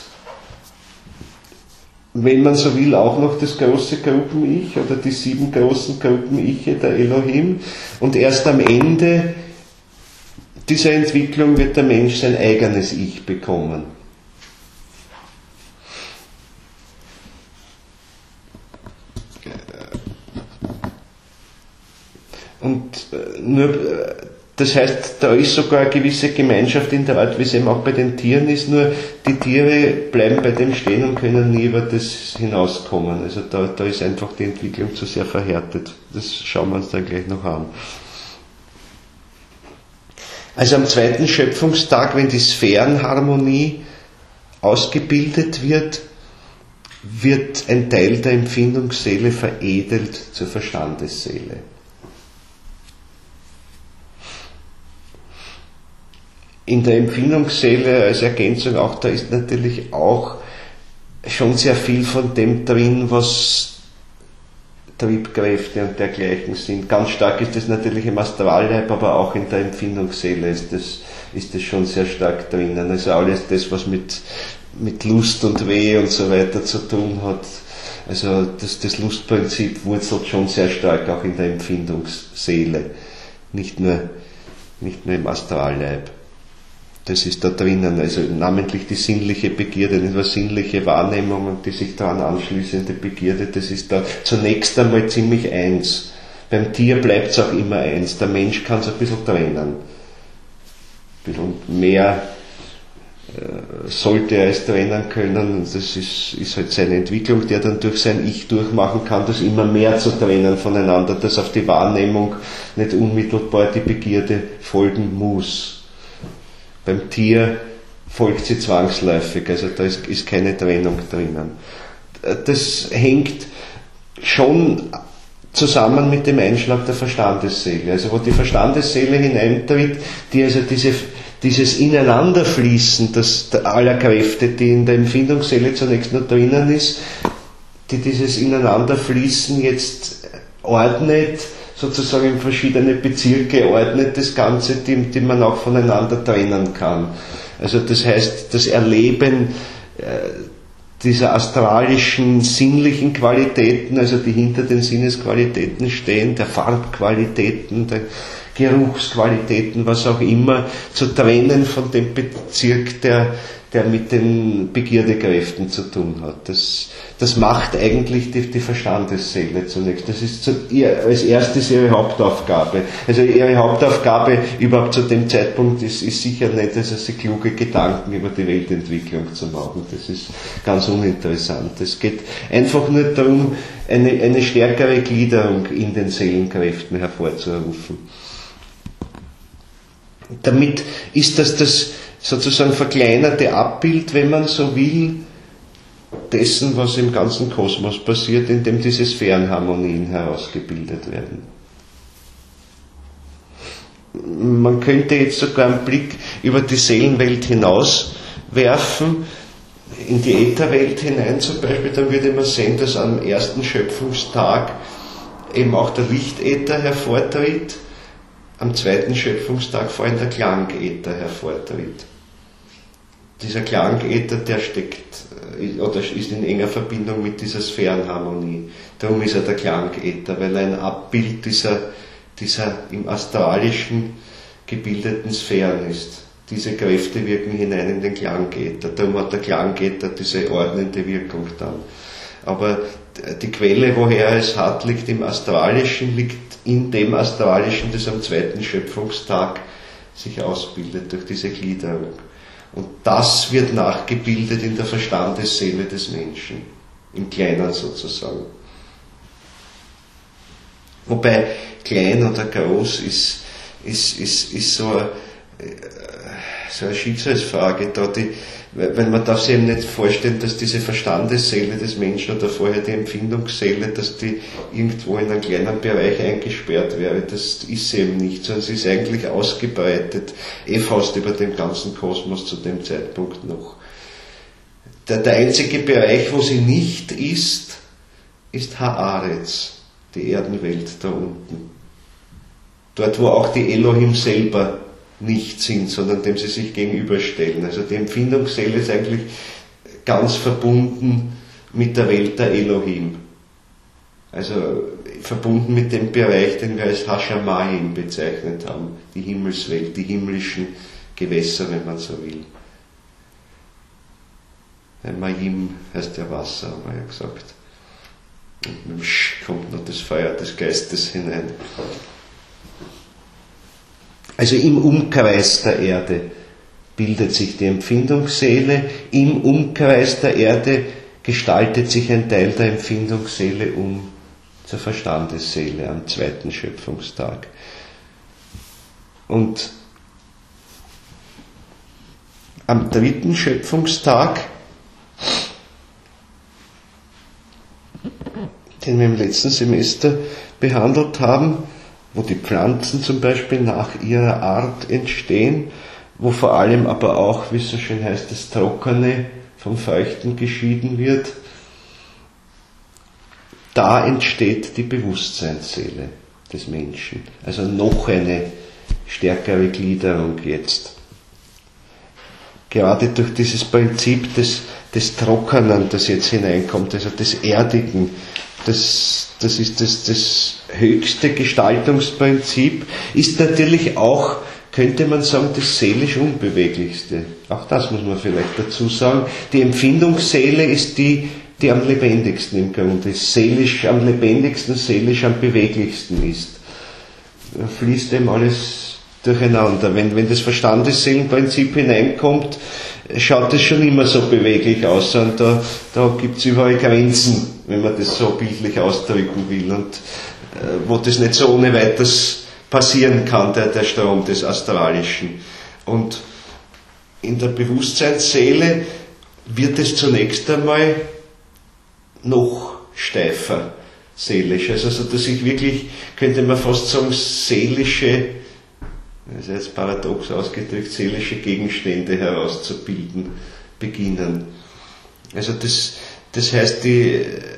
Speaker 1: wenn man so will, auch noch das große Gruppen-Ich oder die sieben großen Gruppen-Iche der Elohim, und erst am Ende dieser Entwicklung wird der Mensch sein eigenes Ich bekommen. Und nur, das heißt, da ist sogar eine gewisse Gemeinschaft in der Art, wie es eben auch bei den Tieren ist, nur die Tiere bleiben bei dem stehen und können nie über das hinauskommen. Also da, da ist einfach die Entwicklung zu sehr verhärtet. Das schauen wir uns dann gleich noch an. Also am zweiten Schöpfungstag, wenn die Sphärenharmonie ausgebildet wird, wird ein Teil der Empfindungsseele veredelt zur Verstandesseele. In der Empfindungsseele als Ergänzung auch, da ist natürlich auch schon sehr viel von dem drin, was Triebkräfte und dergleichen sind. Ganz stark ist das natürlich im Astralleib, aber auch in der Empfindungsseele ist das, ist das schon sehr stark drinnen. Also alles das, was mit, mit Lust und Weh und so weiter zu tun hat. Also das, das Lustprinzip wurzelt schon sehr stark auch in der Empfindungsseele. Nicht nur, nicht nur im Astralleib. Das ist da drinnen, also namentlich die sinnliche Begierde, nicht nur sinnliche Wahrnehmung und die sich daran anschließende Begierde, das ist da zunächst einmal ziemlich eins. Beim Tier bleibt es auch immer eins, der Mensch kann es ein bisschen trennen. Ein bisschen mehr äh, sollte er es trennen können, das ist, ist halt seine Entwicklung, die er dann durch sein Ich durchmachen kann, das immer mehr zu trennen voneinander, dass auf die Wahrnehmung nicht unmittelbar die Begierde folgen muss. Beim Tier folgt sie zwangsläufig, also da ist, ist keine Trennung drinnen. Das hängt schon zusammen mit dem Einschlag der Verstandesseele, also wo die Verstandesseele hineintritt, die also diese, dieses Ineinanderfließen das, aller Kräfte, die in der Empfindungsseele zunächst nur drinnen ist, die dieses Ineinanderfließen jetzt ordnet, sozusagen in verschiedene Bezirke ordnet, das Ganze, die, die man auch voneinander trennen kann. Also das heißt, das Erleben äh, dieser astralischen, sinnlichen Qualitäten, also die hinter den Sinnesqualitäten stehen, der Farbqualitäten, der Geruchsqualitäten, was auch immer, zu trennen von dem Bezirk, der, der mit den Begierdekräften zu tun hat. Das, das macht eigentlich die, die Verstandesseele zunächst. Das ist zu, ihr, als erstes ihre Hauptaufgabe. Also ihre Hauptaufgabe überhaupt zu dem Zeitpunkt ist, ist sicher nicht, also sich kluge Gedanken über die Weltentwicklung zu machen. Das ist ganz uninteressant. Es geht einfach nur darum, eine, eine stärkere Gliederung in den Seelenkräften hervorzurufen. Damit ist das das sozusagen verkleinerte Abbild, wenn man so will, dessen, was im ganzen Kosmos passiert, indem diese Sphärenharmonien herausgebildet werden. Man könnte jetzt sogar einen Blick über die Seelenwelt hinaus werfen in die Ätherwelt hinein zum Beispiel, dann würde man sehen, dass am ersten Schöpfungstag eben auch der Lichtäther hervortritt, am zweiten Schöpfungstag vor allem der Klangäther hervortritt. Dieser Klangäther, der steckt oder ist in enger Verbindung mit dieser Sphärenharmonie. Darum ist er der Klangäther, weil er ein Abbild dieser, dieser im Astralischen gebildeten Sphären ist. Diese Kräfte wirken hinein in den Klangäther. Darum hat der Klangäther diese ordnende Wirkung dann. Aber die Quelle, woher er es hat, liegt im Astralischen, liegt in dem Astralischen, das am zweiten Schöpfungstag sich ausbildet durch diese Gliederung. Und das wird nachgebildet in der Verstandesseele des Menschen, im Kleinen sozusagen. Wobei klein oder groß ist, ist, ist, ist so eine, so eine Schicksalsfrage da, die, weil man darf sich eben nicht vorstellen, dass diese Verstandesseele des Menschen oder vorher die Empfindungsseele, dass die irgendwo in einem kleinen Bereich eingesperrt wäre. Das ist sie eben nicht, sondern sie ist eigentlich ausgebreitet, eh fast über den ganzen Kosmos zu dem Zeitpunkt noch. Der, der einzige Bereich, wo sie nicht ist, ist Haaretz, die Erdenwelt da unten. Dort, wo auch die Elohim selber nicht sind, sondern dem sie sich gegenüberstellen. Also die Empfindungsseele ist eigentlich ganz verbunden mit der Welt der Elohim. Also verbunden mit dem Bereich, den wir als Hashamayim bezeichnet haben, die Himmelswelt, die himmlischen Gewässer, wenn man so will. Ein Mayim heißt ja Wasser, haben wir ja gesagt. Und mit dem Sch kommt noch das Feuer des Geistes hinein. Also im Umkreis der Erde bildet sich die Empfindungsseele, im Umkreis der Erde gestaltet sich ein Teil der Empfindungsseele um zur Verstandesseele am zweiten Schöpfungstag. Und am dritten Schöpfungstag, den wir im letzten Semester behandelt haben, wo die Pflanzen zum Beispiel nach ihrer Art entstehen, wo vor allem aber auch, wie es so schön heißt, das Trockene vom Feuchten geschieden wird, da entsteht die Bewusstseinsseele des Menschen. Also noch eine stärkere Gliederung jetzt. Gerade durch dieses Prinzip des, des Trockenen, das jetzt hineinkommt, also des Erdigen, das, das ist das, das höchste Gestaltungsprinzip, ist natürlich auch, könnte man sagen, das seelisch Unbeweglichste. Auch das muss man vielleicht dazu sagen. Die Empfindungsseele ist die, die am lebendigsten im Grunde ist, seelisch am lebendigsten, seelisch am beweglichsten ist. Da fließt eben alles durcheinander. Wenn, wenn das Verstandesseelenprinzip hineinkommt, schaut es schon immer so beweglich aus, und da, da gibt es überall Grenzen, wenn man das so bildlich ausdrücken will, und äh, wo das nicht so ohne weiteres passieren kann, der, der Strom des Astralischen. Und in der Bewusstseinsseele wird es zunächst einmal noch steifer seelisch, also so, dass ich wirklich, könnte man fast sagen, seelische, das ist jetzt paradox ausgedrückt, seelische Gegenstände herauszubilden beginnen. Also das, das heißt, die,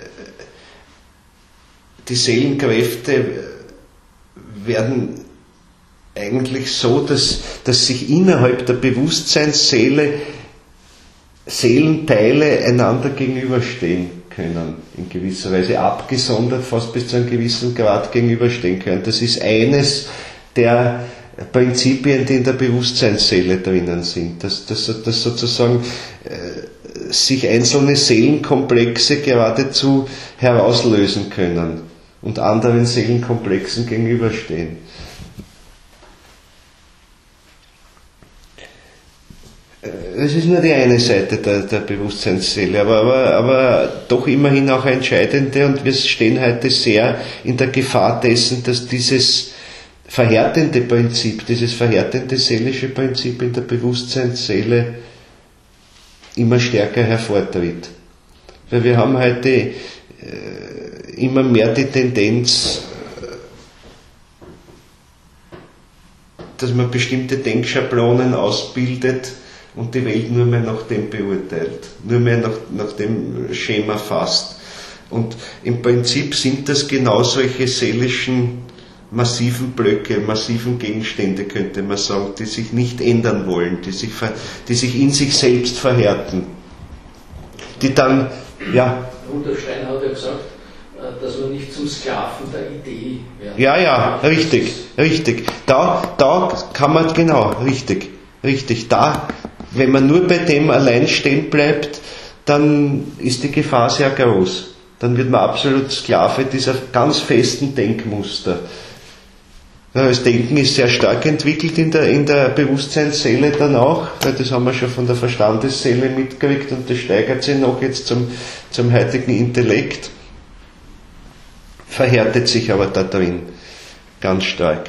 Speaker 1: die Seelenkräfte werden eigentlich so, dass, dass sich innerhalb der Bewusstseinsseele Seelenteile einander gegenüberstehen können, in gewisser Weise abgesondert, fast bis zu einem gewissen Grad gegenüberstehen können. Das ist eines der Prinzipien, die in der Bewusstseinsseele drinnen sind, dass, dass, dass sozusagen äh, sich einzelne Seelenkomplexe geradezu herauslösen können und anderen Seelenkomplexen gegenüberstehen. Es ist nur die eine Seite der, der Bewusstseinsseele, aber, aber, aber doch immerhin auch eine entscheidende, und wir stehen heute sehr in der Gefahr dessen, dass dieses verhärtende Prinzip, dieses verhärtende seelische Prinzip in der Bewusstseinsseele immer stärker hervortritt. Weil wir haben heute äh, immer mehr die Tendenz, dass man bestimmte Denkschablonen ausbildet und die Welt nur mehr nach dem beurteilt, nur mehr nach, nach dem Schema fasst. Und im Prinzip sind das genau solche seelischen massiven Blöcke, massiven Gegenstände, könnte man sagen, die sich nicht ändern wollen, die sich, die sich in sich selbst verhärten, die dann, ja.
Speaker 2: Rudolf Steiner hat ja gesagt, dass wir nicht zum Sklaven der Idee werden.
Speaker 1: Ja, ja, richtig, richtig. Da, da kann man, genau, richtig, richtig. Da, wenn man nur bei dem allein stehen bleibt, dann ist die Gefahr sehr groß. Dann wird man absolut Sklave dieser ganz festen Denkmuster. Das Denken ist sehr stark entwickelt in der, in der Bewusstseinsseele dann auch, weil das haben wir schon von der Verstandesseele mitgekriegt und das steigert sich noch jetzt zum, zum heutigen Intellekt, verhärtet sich aber da drin ganz stark.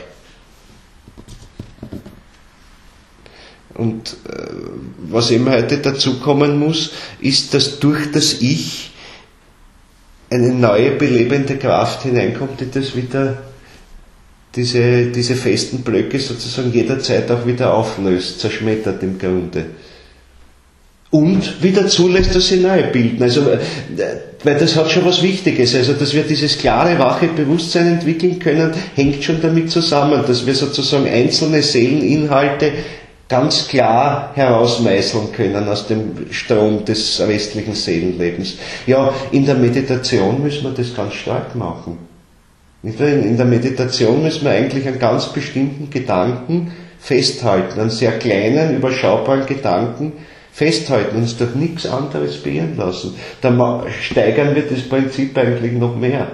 Speaker 1: Und äh, was eben heute dazukommen muss, ist, dass durch das Ich eine neue belebende Kraft hineinkommt, die das wieder Diese, diese festen Blöcke sozusagen jederzeit auch wieder auflöst, zerschmettert im Grunde. Und wieder zulässt, dass sie neu bilden. Also, weil das hat schon was Wichtiges. Also, dass wir dieses klare, wache Bewusstsein entwickeln können, hängt schon damit zusammen, dass wir sozusagen einzelne Seeleninhalte ganz klar herausmeißeln können aus dem Strom des restlichen Seelenlebens. Ja, in der Meditation müssen wir das ganz stark machen. In der Meditation müssen wir eigentlich einen ganz bestimmten Gedanken festhalten, einen sehr kleinen, überschaubaren Gedanken festhalten und uns durch nichts anderes beirren lassen. Dann steigern wir das Prinzip eigentlich noch mehr.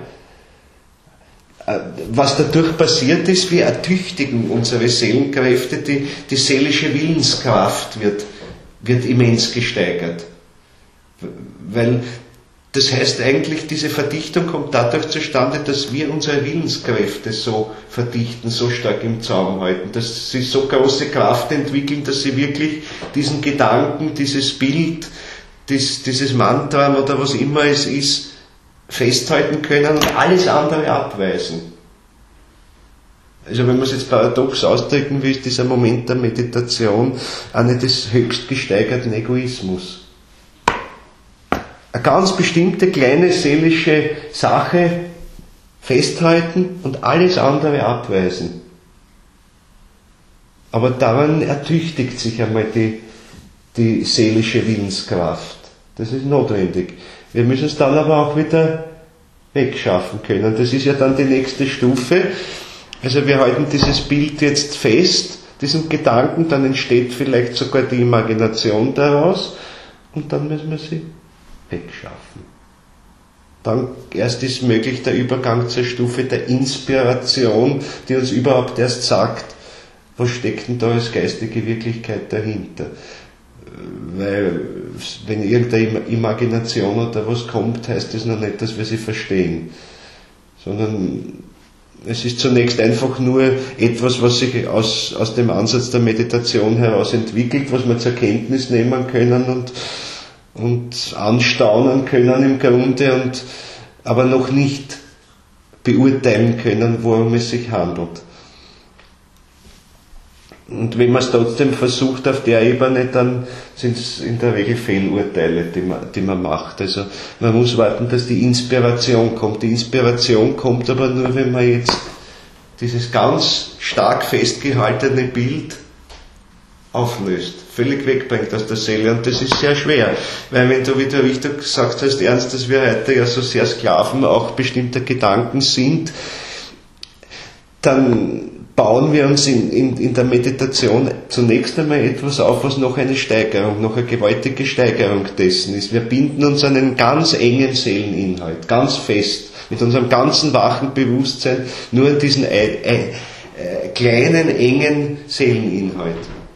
Speaker 1: Was dadurch passiert ist, wir ertüchtigen unsere Seelenkräfte, die, die seelische Willenskraft wird, wird immens gesteigert. Weil das heißt eigentlich, diese Verdichtung kommt dadurch zustande, dass wir unsere Willenskräfte so verdichten, so stark im Zaum halten, dass sie so große Kraft entwickeln, dass sie wirklich diesen Gedanken, dieses Bild, dies, dieses Mantra oder was immer es ist, festhalten können und alles andere abweisen. Also wenn man es jetzt paradox ausdrücken will, ist dieser Moment der Meditation eine des höchst gesteigerten Egoismus. Eine ganz bestimmte kleine seelische Sache festhalten und alles andere abweisen. Aber daran ertüchtigt sich einmal die, die seelische Willenskraft. Das ist notwendig. Wir müssen es dann aber auch wieder wegschaffen können. Das ist ja dann die nächste Stufe. Also wir halten dieses Bild jetzt fest, diesen Gedanken, dann entsteht vielleicht sogar die Imagination daraus und dann müssen wir sie wegschaffen. Dann erst ist möglich der Übergang zur Stufe der Inspiration, die uns überhaupt erst sagt, was steckt denn da als geistige Wirklichkeit dahinter? Weil wenn irgendeine Imagination oder was kommt, heißt das noch nicht, dass wir sie verstehen, sondern es ist zunächst einfach nur etwas, was sich aus, aus dem Ansatz der Meditation heraus entwickelt, was wir zur Kenntnis nehmen können und und anstaunen können im Grunde, und aber noch nicht beurteilen können, worum es sich handelt. Und wenn man es trotzdem versucht auf der Ebene, dann sind es in der Regel Fehlurteile, die man, die man macht. Also man muss warten, dass die Inspiration kommt. Die Inspiration kommt aber nur, wenn man jetzt dieses ganz stark festgehaltene Bild auflöst, völlig wegbringt aus der Seele, und das ist sehr schwer, weil wenn du, wie du richtig gesagt hast, Ernst, dass wir heute ja so sehr Sklaven auch bestimmter Gedanken sind, dann bauen wir uns in, in, in der Meditation zunächst einmal etwas auf, was noch eine Steigerung, noch eine gewaltige Steigerung dessen ist. Wir binden uns an einen ganz engen Seeleninhalt, ganz fest, mit unserem ganzen wachen Bewusstsein nur an diesen äh, äh, kleinen, engen Seeleninhalt.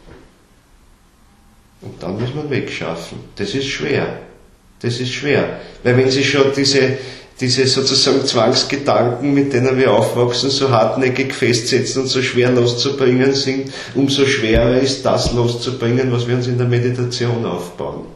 Speaker 1: Und dann muss man wegschaffen. Das ist schwer. Das ist schwer. Weil wenn Sie schon diese, diese sozusagen Zwangsgedanken, mit denen wir aufwachsen, so hartnäckig festsetzen und so schwer loszubringen sind, umso schwerer ist das loszubringen, was wir uns in der Meditation aufbauen.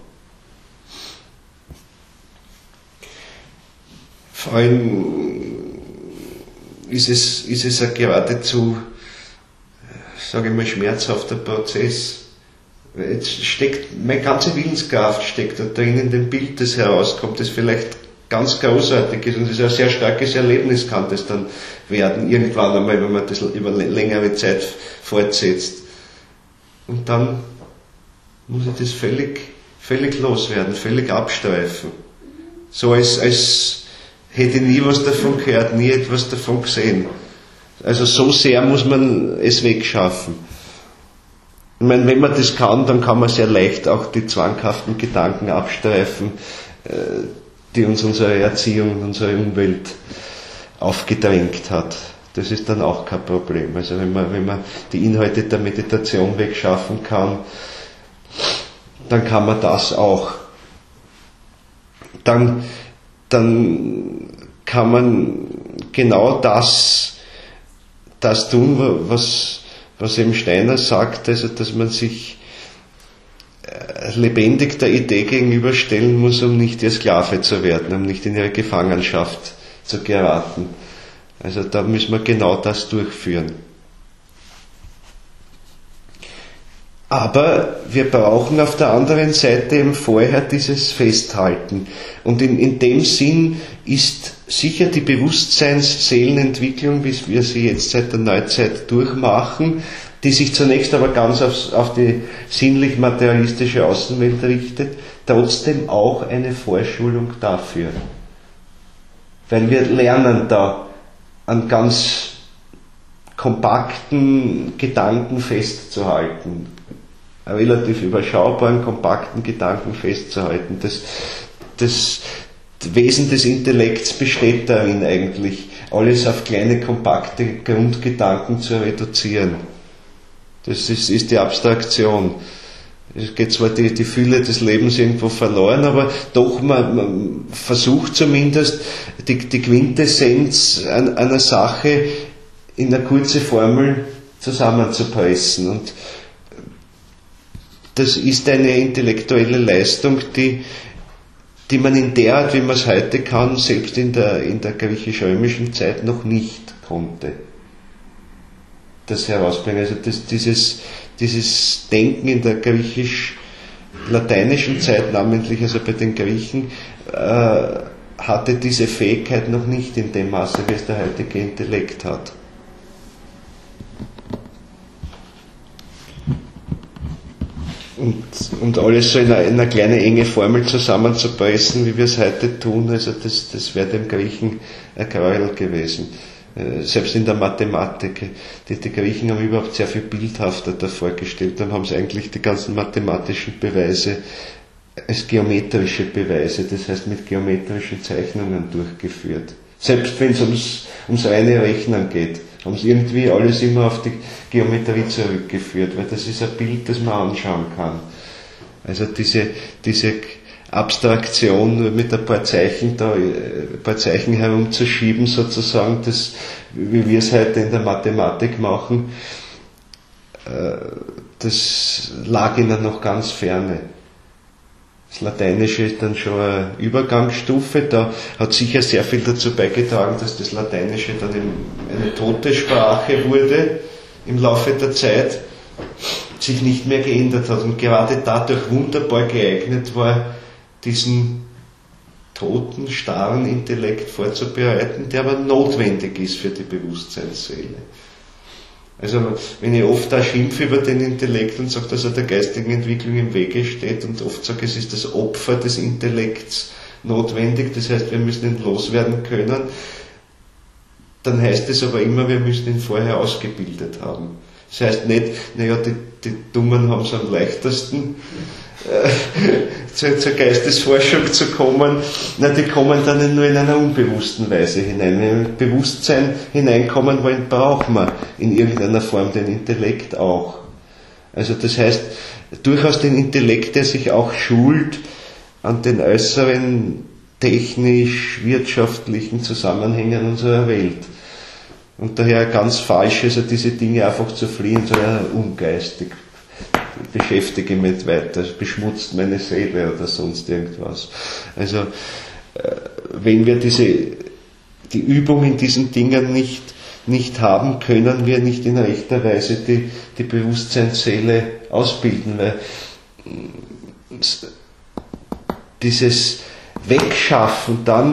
Speaker 1: Vor allem ist es, ist es ein geradezu, sage ich mal, schmerzhafter Prozess, Jetzt steckt, meine ganze Willenskraft steckt da drin in dem Bild, das herauskommt, das vielleicht ganz großartig ist und das ist ein sehr starkes Erlebnis kann das dann werden, irgendwann einmal, wenn man das über längere Zeit fortsetzt. Und dann muss ich das völlig, völlig loswerden, völlig abstreifen. So als, als hätte ich nie was davon gehört, nie etwas davon gesehen. Also so sehr muss man es wegschaffen. Ich meine, wenn man das kann, dann kann man sehr leicht auch die zwanghaften Gedanken abstreifen, die uns unsere Erziehung, unsere Umwelt aufgedrängt hat. Das ist dann auch kein Problem. Also wenn man, wenn man die Inhalte der Meditation wegschaffen kann, dann kann man das auch. Dann, dann kann man genau das, das tun, was was eben Steiner sagt, also dass man sich lebendig der Idee gegenüberstellen muss, um nicht ihr Sklave zu werden, um nicht in ihre Gefangenschaft zu geraten. Also da müssen wir genau das durchführen. Aber wir brauchen auf der anderen Seite eben vorher dieses Festhalten. Und in, in dem Sinn ist sicher die Bewusstseins-Seelenentwicklung, wie wir sie jetzt seit der Neuzeit durchmachen, die sich zunächst aber ganz auf, auf die sinnlich-materialistische Außenwelt richtet, trotzdem auch eine Vorschulung dafür. Weil wir lernen da an ganz kompakten Gedanken festzuhalten, relativ überschaubaren, kompakten Gedanken festzuhalten. Das, das Wesen des Intellekts besteht darin eigentlich, alles auf kleine, kompakte Grundgedanken zu reduzieren. Das ist, ist die Abstraktion. Es geht zwar die, die Fülle des Lebens irgendwo verloren, aber doch man, man versucht zumindest die, die Quintessenz an, einer Sache in eine kurze Formel zusammenzupressen. Und das ist eine intellektuelle Leistung, die, die man in der Art, wie man es heute kann, selbst in der, in der griechisch-römischen Zeit noch nicht konnte. Das herausbringen. Also das, dieses, dieses Denken in der griechisch-lateinischen Zeit, namentlich also bei den Griechen, äh, hatte diese Fähigkeit noch nicht in dem Maße, wie es der heutige Intellekt hat. Und, und alles so in eine, in eine kleine enge Formel zusammenzupressen, wie wir es heute tun, also das, das wäre dem Griechen ein Gräuel gewesen. Selbst in der Mathematik. Die, die Griechen haben überhaupt sehr viel bildhafter da vorgestellt. Dann haben sie eigentlich die ganzen mathematischen Beweise als geometrische Beweise, das heißt mit geometrischen Zeichnungen durchgeführt. Selbst wenn es ums, ums reine Rechnen geht, haben sie irgendwie alles immer auf die Geometrie zurückgeführt, weil das ist ein Bild, das man anschauen kann. Also diese, diese Abstraktion mit ein paar Zeichen da, ein paar Zeichen herumzuschieben sozusagen, das, wie wir es heute in der Mathematik machen, das lag ihnen noch ganz ferne. Das Lateinische ist dann schon eine Übergangsstufe, da hat sicher sehr viel dazu beigetragen, dass das Lateinische dann eine tote Sprache wurde im Laufe der Zeit, sich nicht mehr geändert hat und gerade dadurch wunderbar geeignet war, diesen toten, starren Intellekt vorzubereiten, der aber notwendig ist für die Bewusstseinsseele. Also wenn ich oft da schimpfe über den Intellekt und sage, dass er der geistigen Entwicklung im Wege steht und oft sage, es ist das Opfer des Intellekts notwendig, das heißt, wir müssen ihn loswerden können, dann heißt es aber immer, wir müssen ihn vorher ausgebildet haben. Das heißt nicht, naja, die, die Dummen haben es am leichtesten, äh, zur, zur Geistesforschung zu kommen, na, die kommen dann nur in einer unbewussten Weise hinein. Wenn wir mit Bewusstsein hineinkommen wollen, braucht man in irgendeiner Form den Intellekt auch. Also das heißt, durchaus den Intellekt, der sich auch schult an den äußeren technisch-wirtschaftlichen Zusammenhängen unserer Welt. Und daher ganz falsch ist, also diese Dinge einfach zu fliehen, so ja, ungeistig, beschäftige mich nicht weiter, beschmutzt meine Seele oder sonst irgendwas. Also, wenn wir diese, die Übung in diesen Dingen nicht, nicht haben, können wir nicht in rechter Weise die, die Bewusstseinsseele ausbilden, weil dieses Wegschaffen, dann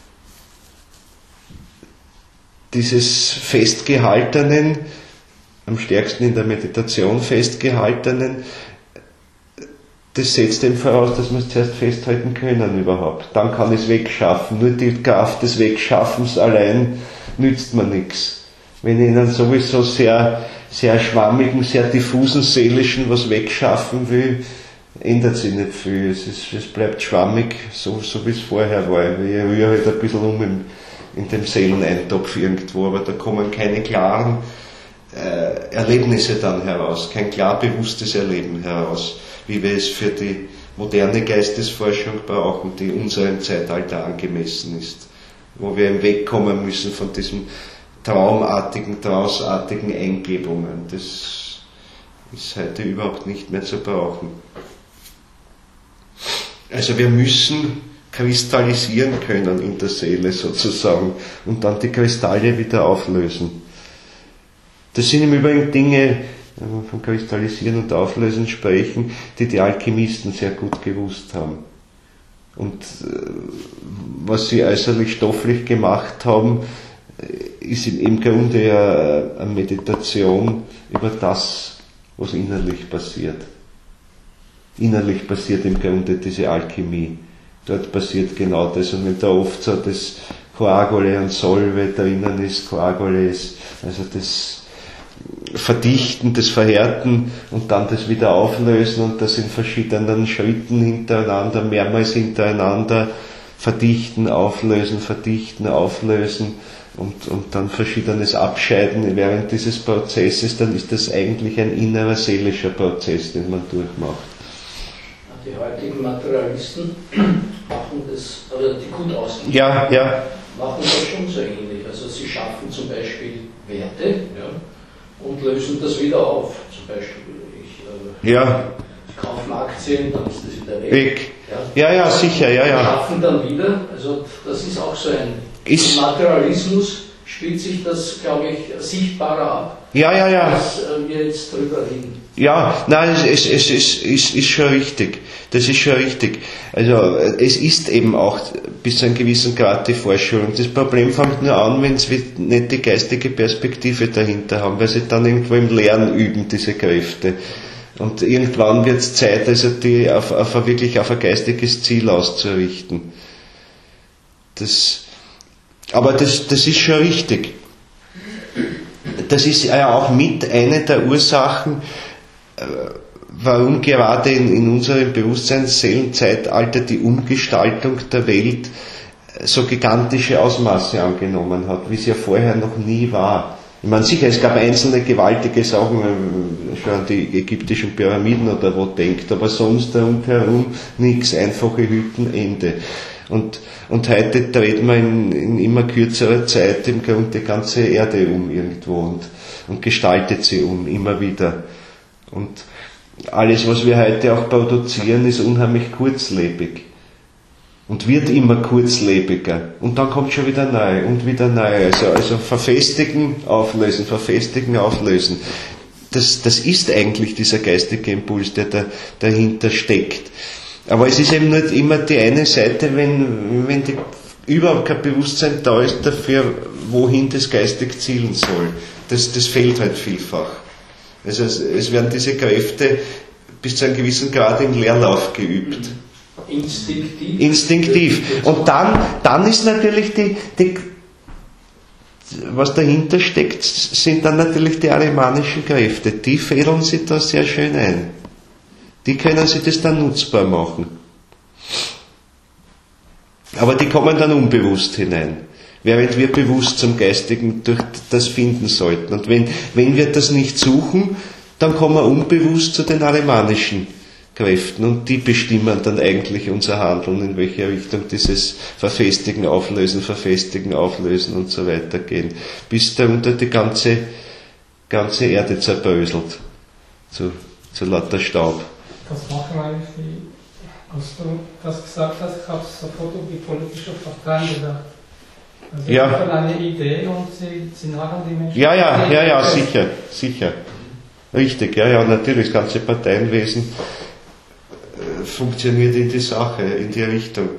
Speaker 1: dieses Festgehaltenen, am stärksten in der Meditation Festgehaltenen, das setzt eben voraus, dass wir es zuerst festhalten können überhaupt. Dann kann ich es wegschaffen. Nur die Kraft des Wegschaffens allein nützt mir nichts. Wenn ich Ihnen sowieso sehr, sehr schwammigen, sehr diffusen Seelischen was wegschaffen will, ändert sich nicht viel. Es, ist, es bleibt schwammig, so, so wie es vorher war. Ich rühre halt ein bisschen um in, in dem Seeleneintopf irgendwo, aber da kommen keine klaren äh, Erlebnisse dann heraus, kein klar bewusstes Erleben heraus, wie wir es für die moderne Geistesforschung brauchen, die unserem Zeitalter angemessen ist, wo wir wegkommen müssen von diesen traumartigen, trausartigen Eingebungen. Das ist heute überhaupt nicht mehr zu brauchen. Also wir müssen kristallisieren können in der Seele sozusagen und dann die Kristalle wieder auflösen. Das sind im Übrigen Dinge, wenn wir von Kristallisieren und Auflösen sprechen, die die Alchemisten sehr gut gewusst haben. Und was sie äußerlich stofflich gemacht haben, ist im Grunde ja eine Meditation über das, was innerlich passiert. Innerlich passiert im Grunde diese Alchemie. Dort passiert genau das. Und wenn da oft so das Coagule und Solve drinnen ist, Coagule ist also das Verdichten, das Verhärten und dann das wieder auflösen und das in verschiedenen Schritten hintereinander, mehrmals hintereinander verdichten, auflösen, verdichten, auflösen und, und dann verschiedenes Abscheiden während dieses Prozesses, dann ist das eigentlich ein innerer seelischer Prozess, den man durchmacht.
Speaker 2: Die heutigen Materialisten machen das, oder die gut ausgehen,
Speaker 1: ja, ja.
Speaker 2: machen das schon so ähnlich. Also sie schaffen zum Beispiel Werte, ja, und lösen das wieder auf. Zum Beispiel, ich, äh,
Speaker 1: ja.
Speaker 2: ich kaufe Aktien, dann ist das wieder weg.
Speaker 1: weg.
Speaker 2: Ja,
Speaker 1: ja, ja, sicher, ja, ja.
Speaker 2: Schaffen dann wieder, also das ist auch so ein
Speaker 1: ist
Speaker 2: Im Materialismus spielt sich das, glaube ich, sichtbarer ab,
Speaker 1: ja, ja, ja.
Speaker 2: als äh, wir jetzt drüber reden.
Speaker 1: Ja, nein, es, es, es, es, es ist schon richtig. Das ist schon richtig. Also es ist eben auch bis zu einem gewissen Grad die Forschung. Und das Problem fängt nur an, wenn sie nicht die geistige Perspektive dahinter haben, weil sie dann irgendwo im Lernen üben, diese Kräfte. Und irgendwann wird es Zeit, also die auf, auf ein, wirklich auf ein geistiges Ziel auszurichten. Das, aber das, das ist schon richtig. Das ist ja auch mit eine der Ursachen, warum gerade in, in unserem Bewusstseinsseelenzeitalter die Umgestaltung der Welt so gigantische Ausmaße angenommen hat, wie es ja vorher noch nie war. Ich meine, sicher, es gab einzelne gewaltige Sachen, schon an die ägyptischen Pyramiden oder wo denkt, aber sonst rundherum nichts, einfache Hütten, Ende. Und, und heute dreht man in, in immer kürzerer Zeit im Grunde die ganze Erde um irgendwo und, und gestaltet sie um, immer wieder. Und alles, was wir heute auch produzieren, ist unheimlich kurzlebig. Und wird immer kurzlebiger. Und dann kommt schon wieder neu und wieder neu. Also, also verfestigen, auflösen, verfestigen, auflösen. Das, das ist eigentlich dieser geistige Impuls, der da, dahinter steckt. Aber es ist eben nicht immer die eine Seite, wenn, wenn die, überhaupt kein Bewusstsein da ist dafür, wohin das geistig zielen soll. Das, das fehlt halt vielfach. Also es, es werden diese Kräfte bis zu einem gewissen Grad im Leerlauf geübt.
Speaker 2: Instinktiv.
Speaker 1: Instinktiv. Und dann, dann ist natürlich die, die, was dahinter steckt, sind dann natürlich die arimanischen Kräfte. Die fädeln sich da sehr schön ein. Die können sich das dann nutzbar machen. Aber die kommen dann unbewusst hinein. Während wir bewusst zum Geistigen durch das finden sollten. Und wenn, wenn wir das nicht suchen, dann kommen wir unbewusst zu den arimanischen Kräften und die bestimmen dann eigentlich unser Handeln, in welche Richtung dieses Verfestigen, Auflösen, Verfestigen, Auflösen und so weiter gehen, bis darunter die ganze, ganze Erde zerbröselt zu, zu lauter Staub.
Speaker 3: Das machen eigentlich die, als du das gesagt hast, ich habe sofort um die politische Parteien gedacht. Also
Speaker 1: ja.
Speaker 3: Sie haben eine Idee und sie, sie nageln die Menschen.
Speaker 1: Ja, ja, ja, ja, sicher, sicher. Richtig, ja, ja, natürlich, das ganze Parteienwesen äh, funktioniert in die Sache, in die Richtung.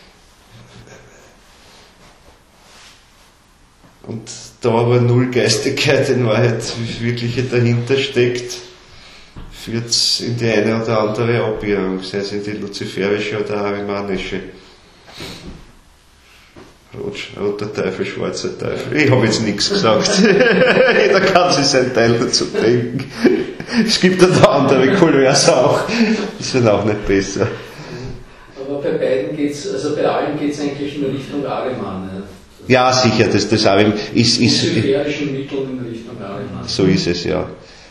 Speaker 1: Und da aber null Geistigkeit in Wahrheit wirklich dahinter steckt, führt es in die eine oder andere Abirrung, sei es in die luziferische oder arimanische. Rot, roter Teufel, schwarzer Teufel. Ich habe jetzt nichts gesagt. Jeder kann sich seinen Teil dazu denken. Es gibt auch andere Couleurs auch. Die sind auch nicht besser.
Speaker 2: Aber bei beiden geht's, also bei allen geht es eigentlich in Richtung Ariman. Ne?
Speaker 1: Ja, sicher, das, das Ariman ist, ist,
Speaker 2: lucifärischen Mitteln in Richtung Ariman.
Speaker 1: So ist es, ja.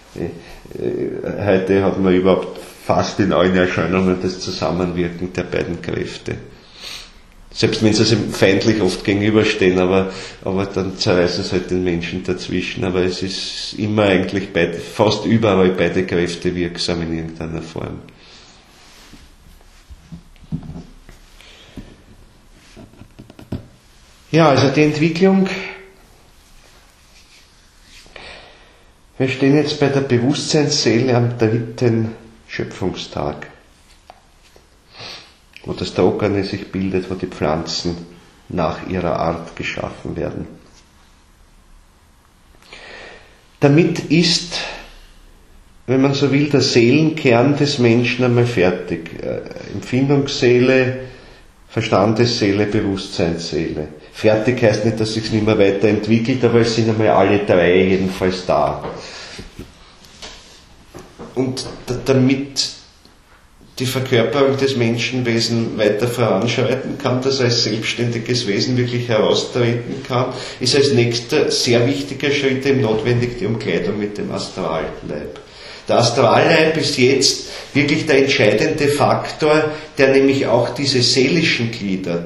Speaker 1: Heute hat man überhaupt fast in allen Erscheinungen das Zusammenwirken der beiden Kräfte. Selbst wenn sie sich feindlich oft gegenüberstehen, aber, aber dann zerreißen sie halt den Menschen dazwischen. Aber es ist immer eigentlich beide, fast überall beide Kräfte wirksam in irgendeiner Form. Ja, also die Entwicklung. Wir stehen jetzt bei der Bewusstseinsseele am dritten Schöpfungstag, wo das Trockene sich bildet, wo die Pflanzen nach ihrer Art geschaffen werden. Damit ist, wenn man so will, der Seelenkern des Menschen einmal fertig. Äh, Empfindungsseele, Verstandesseele, Bewusstseinsseele. Fertig heißt nicht, dass sich es nicht mehr weiterentwickelt, aber es sind einmal alle drei jedenfalls da. Und d- damit die Verkörperung des Menschenwesens weiter voranschreiten kann, dass er als selbstständiges Wesen wirklich heraustreten kann, ist als nächster sehr wichtiger Schritt eben notwendig die Umkleidung mit dem Astralleib. Der Astralleib ist jetzt wirklich der entscheidende Faktor, der nämlich auch diese seelischen Glieder,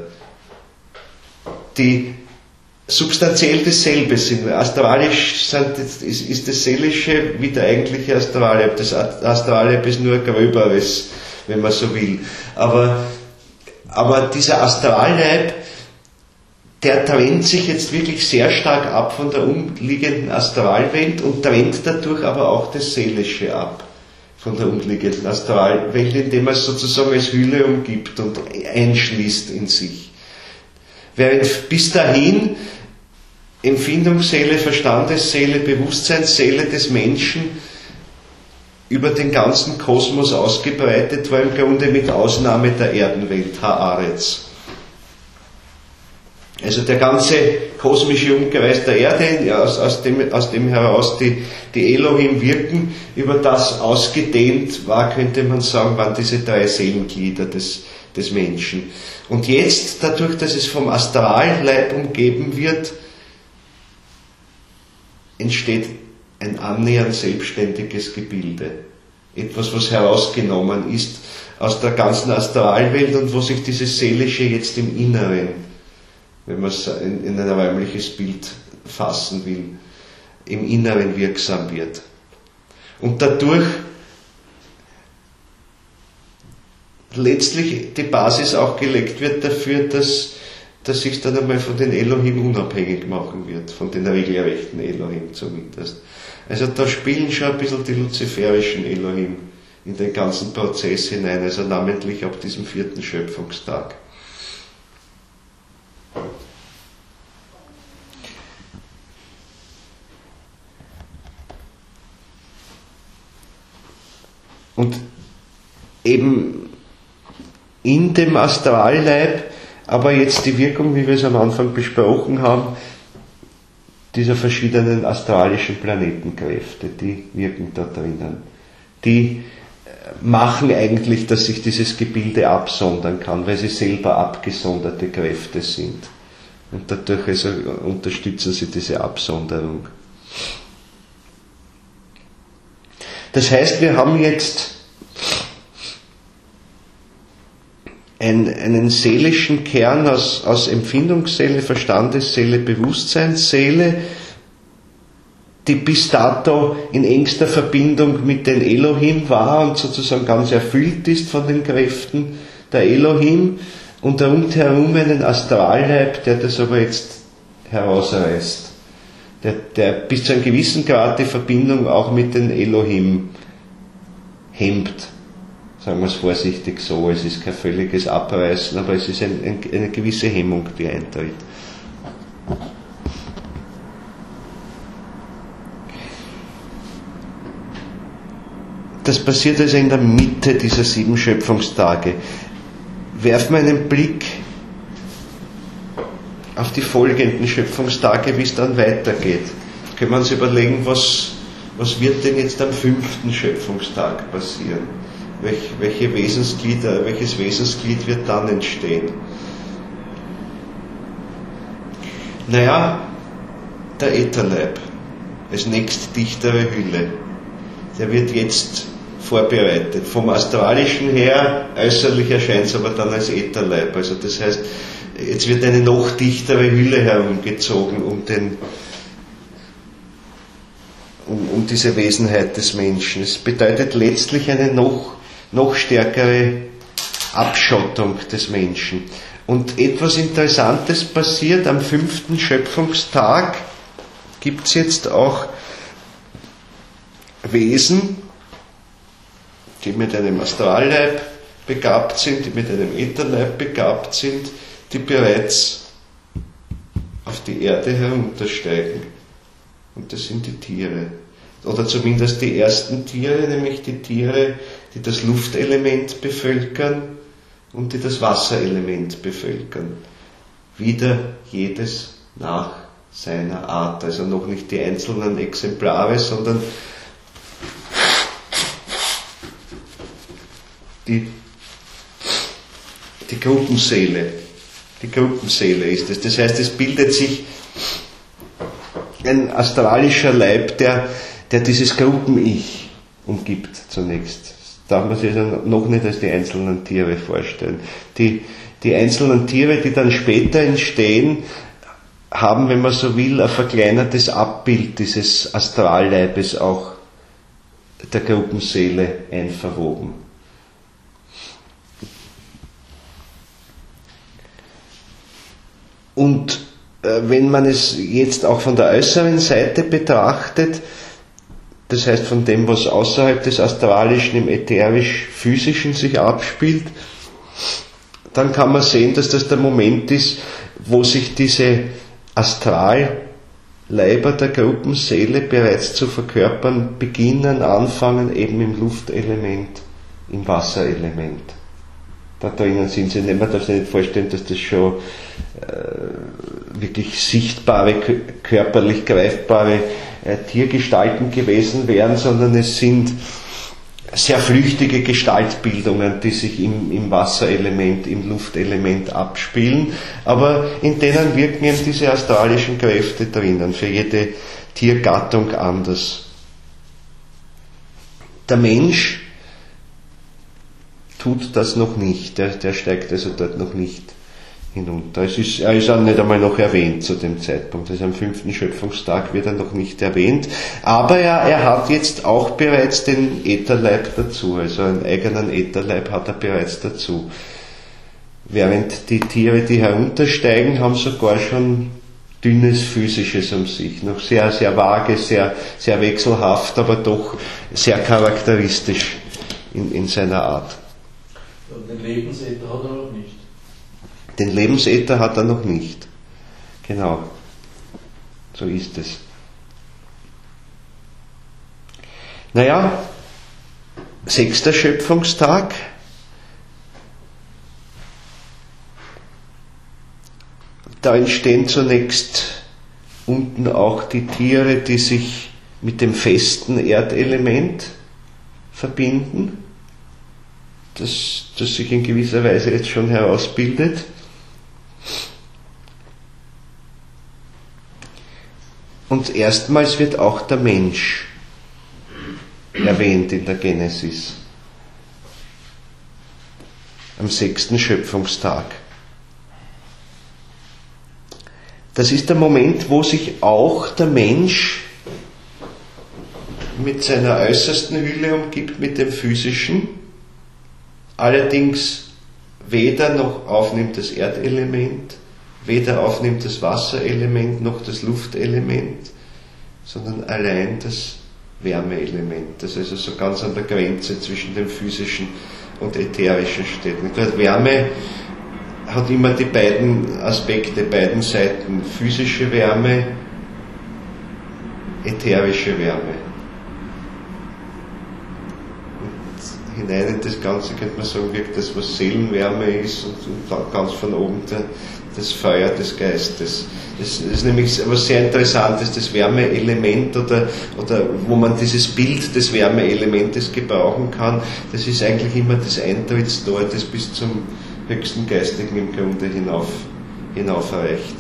Speaker 1: die substanziell dasselbe sind. Astralisch sind, ist, ist das Seelische wie der eigentliche Astralleib. Das Astralleib ist nur ein gröberes, wenn man so will. Aber, aber dieser Astralleib, der trennt sich jetzt wirklich sehr stark ab von der umliegenden Astralwelt und trennt dadurch aber auch das Seelische ab von der umliegenden Astralwelt, indem er es sozusagen als Hülle umgibt und einschließt in sich. Während bis dahin Empfindungsseele, Verstandesseele, Bewusstseinsseele des Menschen über den ganzen Kosmos ausgebreitet war, im Grunde mit Ausnahme der Erdenwelt, Haaretz. Also der ganze kosmische Umkreis der Erde, aus, aus, dem, aus dem heraus die, die Elohim wirken, über das ausgedehnt war, könnte man sagen, waren diese drei Seelenglieder des, des Menschen. Und jetzt, dadurch, dass es vom Astralleib umgeben wird, entsteht ein annähernd selbstständiges Gebilde. Etwas, was herausgenommen ist aus der ganzen Astralwelt und wo sich dieses Seelische jetzt im Inneren, wenn man es in, in ein räumliches Bild fassen will, im Inneren wirksam wird. Und dadurch letztlich die Basis auch gelegt wird dafür, dass, dass sich dann einmal von den Elohim unabhängig machen wird, von den regelrechten Elohim zumindest. Also da spielen schon ein bisschen die luziferischen Elohim in den ganzen Prozess hinein, also namentlich ab diesem vierten Schöpfungstag. Und eben in dem Astralleib, aber jetzt die Wirkung, wie wir es am Anfang besprochen haben, dieser verschiedenen astralischen Planetenkräfte, die wirken da drinnen. Die machen eigentlich, dass sich dieses Gebilde absondern kann, weil sie selber abgesonderte Kräfte sind. Und dadurch also unterstützen sie diese Absonderung. Das heißt, wir haben jetzt Ein, einen seelischen Kern aus, aus Empfindungsseele, Verstandesseele, Bewusstseinsseele, die bis dato in engster Verbindung mit den Elohim war und sozusagen ganz erfüllt ist von den Kräften der Elohim, und rundherum einen Astralleib, der das aber jetzt herausreißt der, der bis zu einem gewissen Grad die Verbindung auch mit den Elohim hemmt. Sagen wir es vorsichtig so, es ist kein völliges Abreißen, aber es ist ein, ein, eine gewisse Hemmung, die eintritt. Das passiert also in der Mitte dieser sieben Schöpfungstage. Werfen wir einen Blick auf die folgenden Schöpfungstage, wie es dann weitergeht. Können wir uns überlegen, was, was wird denn jetzt am fünften Schöpfungstag passieren? Welch, welche Wesensglieder, welches Wesensglied wird dann entstehen? Naja, der Ätherleib, als nächstdichtere Hülle, der wird jetzt vorbereitet. Vom Astralischen her, äußerlich erscheint es aber dann als Ätherleib. Also das heißt, jetzt wird eine noch dichtere Hülle herumgezogen um, den, um, um diese Wesenheit des Menschen. Es bedeutet letztlich eine noch, noch stärkere Abschottung des Menschen. Und etwas Interessantes passiert am fünften Schöpfungstag. Gibt es jetzt auch Wesen, die mit einem Astralleib begabt sind, die mit einem Ätherleib begabt sind, die bereits auf die Erde heruntersteigen. Und das sind die Tiere. Oder zumindest die ersten Tiere, nämlich die Tiere, die das Luftelement bevölkern und die das Wasserelement bevölkern. Wieder jedes nach seiner Art. Also noch nicht die einzelnen Exemplare, sondern die, die Gruppenseele. Die Gruppenseele ist es. Das heißt, es bildet sich ein astralischer Leib, der, der dieses Gruppen-Ich umgibt zunächst. Das darf man sich also noch nicht als die einzelnen Tiere vorstellen. Die, die einzelnen Tiere, die dann später entstehen, haben, wenn man so will, ein verkleinertes Abbild dieses Astralleibes auch der Gruppenseele einverwoben. Und äh, wenn man es jetzt auch von der äußeren Seite betrachtet, das heißt von dem, was außerhalb des Astralischen, im ätherisch-physischen sich abspielt, dann kann man sehen, dass das der Moment ist, wo sich diese Astralleiber der Gruppenseele bereits zu verkörpern beginnen, anfangen eben im Luftelement, im Wasserelement. Da drinnen sind sie, man darf sich nicht vorstellen, dass das schon äh, wirklich sichtbare, körperlich greifbare äh, Tiergestalten gewesen wären, sondern es sind sehr flüchtige Gestaltbildungen, die sich im, im Wasserelement, im Luftelement abspielen, aber in denen wirken eben diese astralischen Kräfte drinnen, für jede Tiergattung anders. Der Mensch tut das noch nicht, der, der steigt also dort noch nicht hinunter. Es ist, er ist auch nicht einmal noch erwähnt zu dem Zeitpunkt, also am fünften Schöpfungstag wird er noch nicht erwähnt, aber er, er hat jetzt auch bereits den Ätherleib dazu, also einen eigenen Ätherleib hat er bereits dazu. Während die Tiere, die heruntersteigen, haben sogar schon dünnes Physisches um sich, noch sehr, sehr vage, sehr, sehr wechselhaft, aber doch sehr charakteristisch in, in seiner Art.
Speaker 2: Den Lebensäther hat er noch nicht.
Speaker 1: Den Lebensäther hat er noch nicht. Genau. So ist es. Naja, sechster Schöpfungstag. Da entstehen zunächst unten auch die Tiere, die sich mit dem festen Erdelement verbinden, das, das sich in gewisser Weise jetzt schon herausbildet. Und erstmals wird auch der Mensch erwähnt in der Genesis, am sechsten Schöpfungstag. Das ist der Moment, wo sich auch der Mensch mit seiner äußersten Hülle umgibt, mit dem Physischen, allerdings weder noch aufnimmt das Erdelement, weder aufnimmt das Wasserelement noch das Luftelement, sondern allein das Wärmeelement, das also so ganz an der Grenze zwischen dem physischen und ätherischen steht. Und Wärme hat immer die beiden Aspekte, beiden Seiten, physische Wärme, ätherische Wärme. Und hinein in das Ganze könnte man sagen, wirkt das, was Seelenwärme ist, und, und dann ganz von oben der, das Feuer des Geistes. Das ist nämlich etwas sehr Interessantes, das Wärmeelement, oder, oder wo man dieses Bild des Wärmeelementes gebrauchen kann, das ist eigentlich immer das Eintrittstor, das bis zum höchsten Geistigen im Grunde hinauf, hinauf reicht.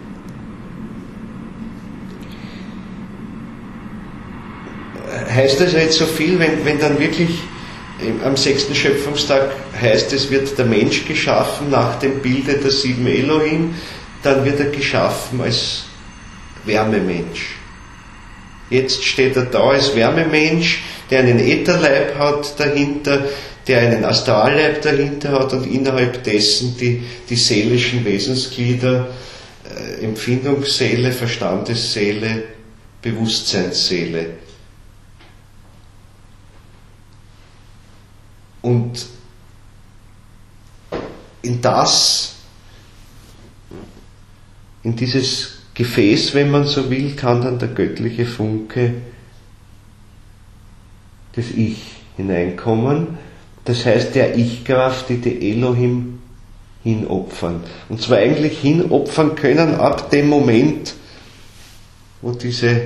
Speaker 1: Heißt das jetzt so viel, wenn, wenn dann wirklich am sechsten Schöpfungstag heißt, es wird der Mensch geschaffen nach dem Bilde der sieben Elohim, dann wird er geschaffen als Wärmemensch. Jetzt steht er da als Wärmemensch, der einen Ätherleib hat dahinter, der einen Astralleib dahinter hat und innerhalb dessen die, die seelischen Wesensglieder, äh, Empfindungsseele, Verstandesseele, Bewusstseinsseele. Und in das, in dieses Gefäß, wenn man so will, kann dann der göttliche Funke des Ich hineinkommen. Das heißt, der Ich-Kraft, die die Elohim hinopfern. Und zwar eigentlich hinopfern können ab dem Moment, wo diese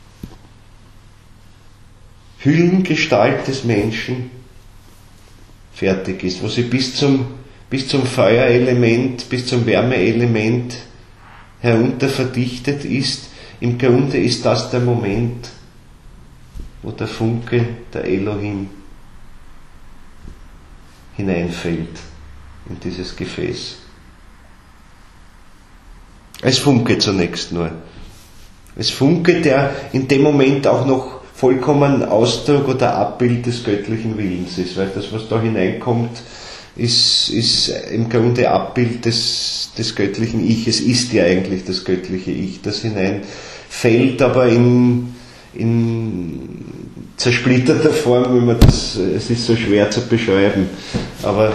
Speaker 1: Hüllengestalt des Menschen fertig ist, wo sie bis zum, bis zum Feuerelement, bis zum Wärmeelement herunter verdichtet ist. Im Grunde ist das der Moment, wo der Funke der Elohim hineinfällt in dieses Gefäß. Als Funke zunächst nur. Als Funke, der in dem Moment auch noch vollkommen Ausdruck oder Abbild des göttlichen Willens ist, weil das, was da hineinkommt, ist, ist im Grunde Abbild des, des göttlichen Ich. Es ist ja eigentlich das göttliche Ich, das hineinfällt, aber in, in zersplitterter Form, wenn man das, es ist so schwer zu beschreiben, aber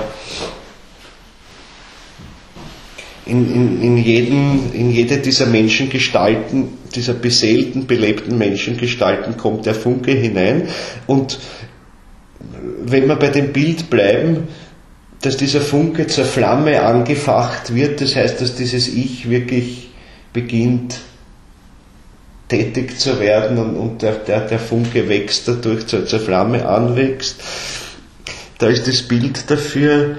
Speaker 1: in, in, in, jeden, in jede dieser Menschengestalten, dieser beseelten, belebten Menschengestalten kommt der Funke hinein. Und wenn wir bei dem Bild bleiben, dass dieser Funke zur Flamme angefacht wird, das heißt, dass dieses Ich wirklich beginnt tätig zu werden, und, und der, der, der Funke wächst dadurch, zur, zur Flamme anwächst, da ist das Bild dafür,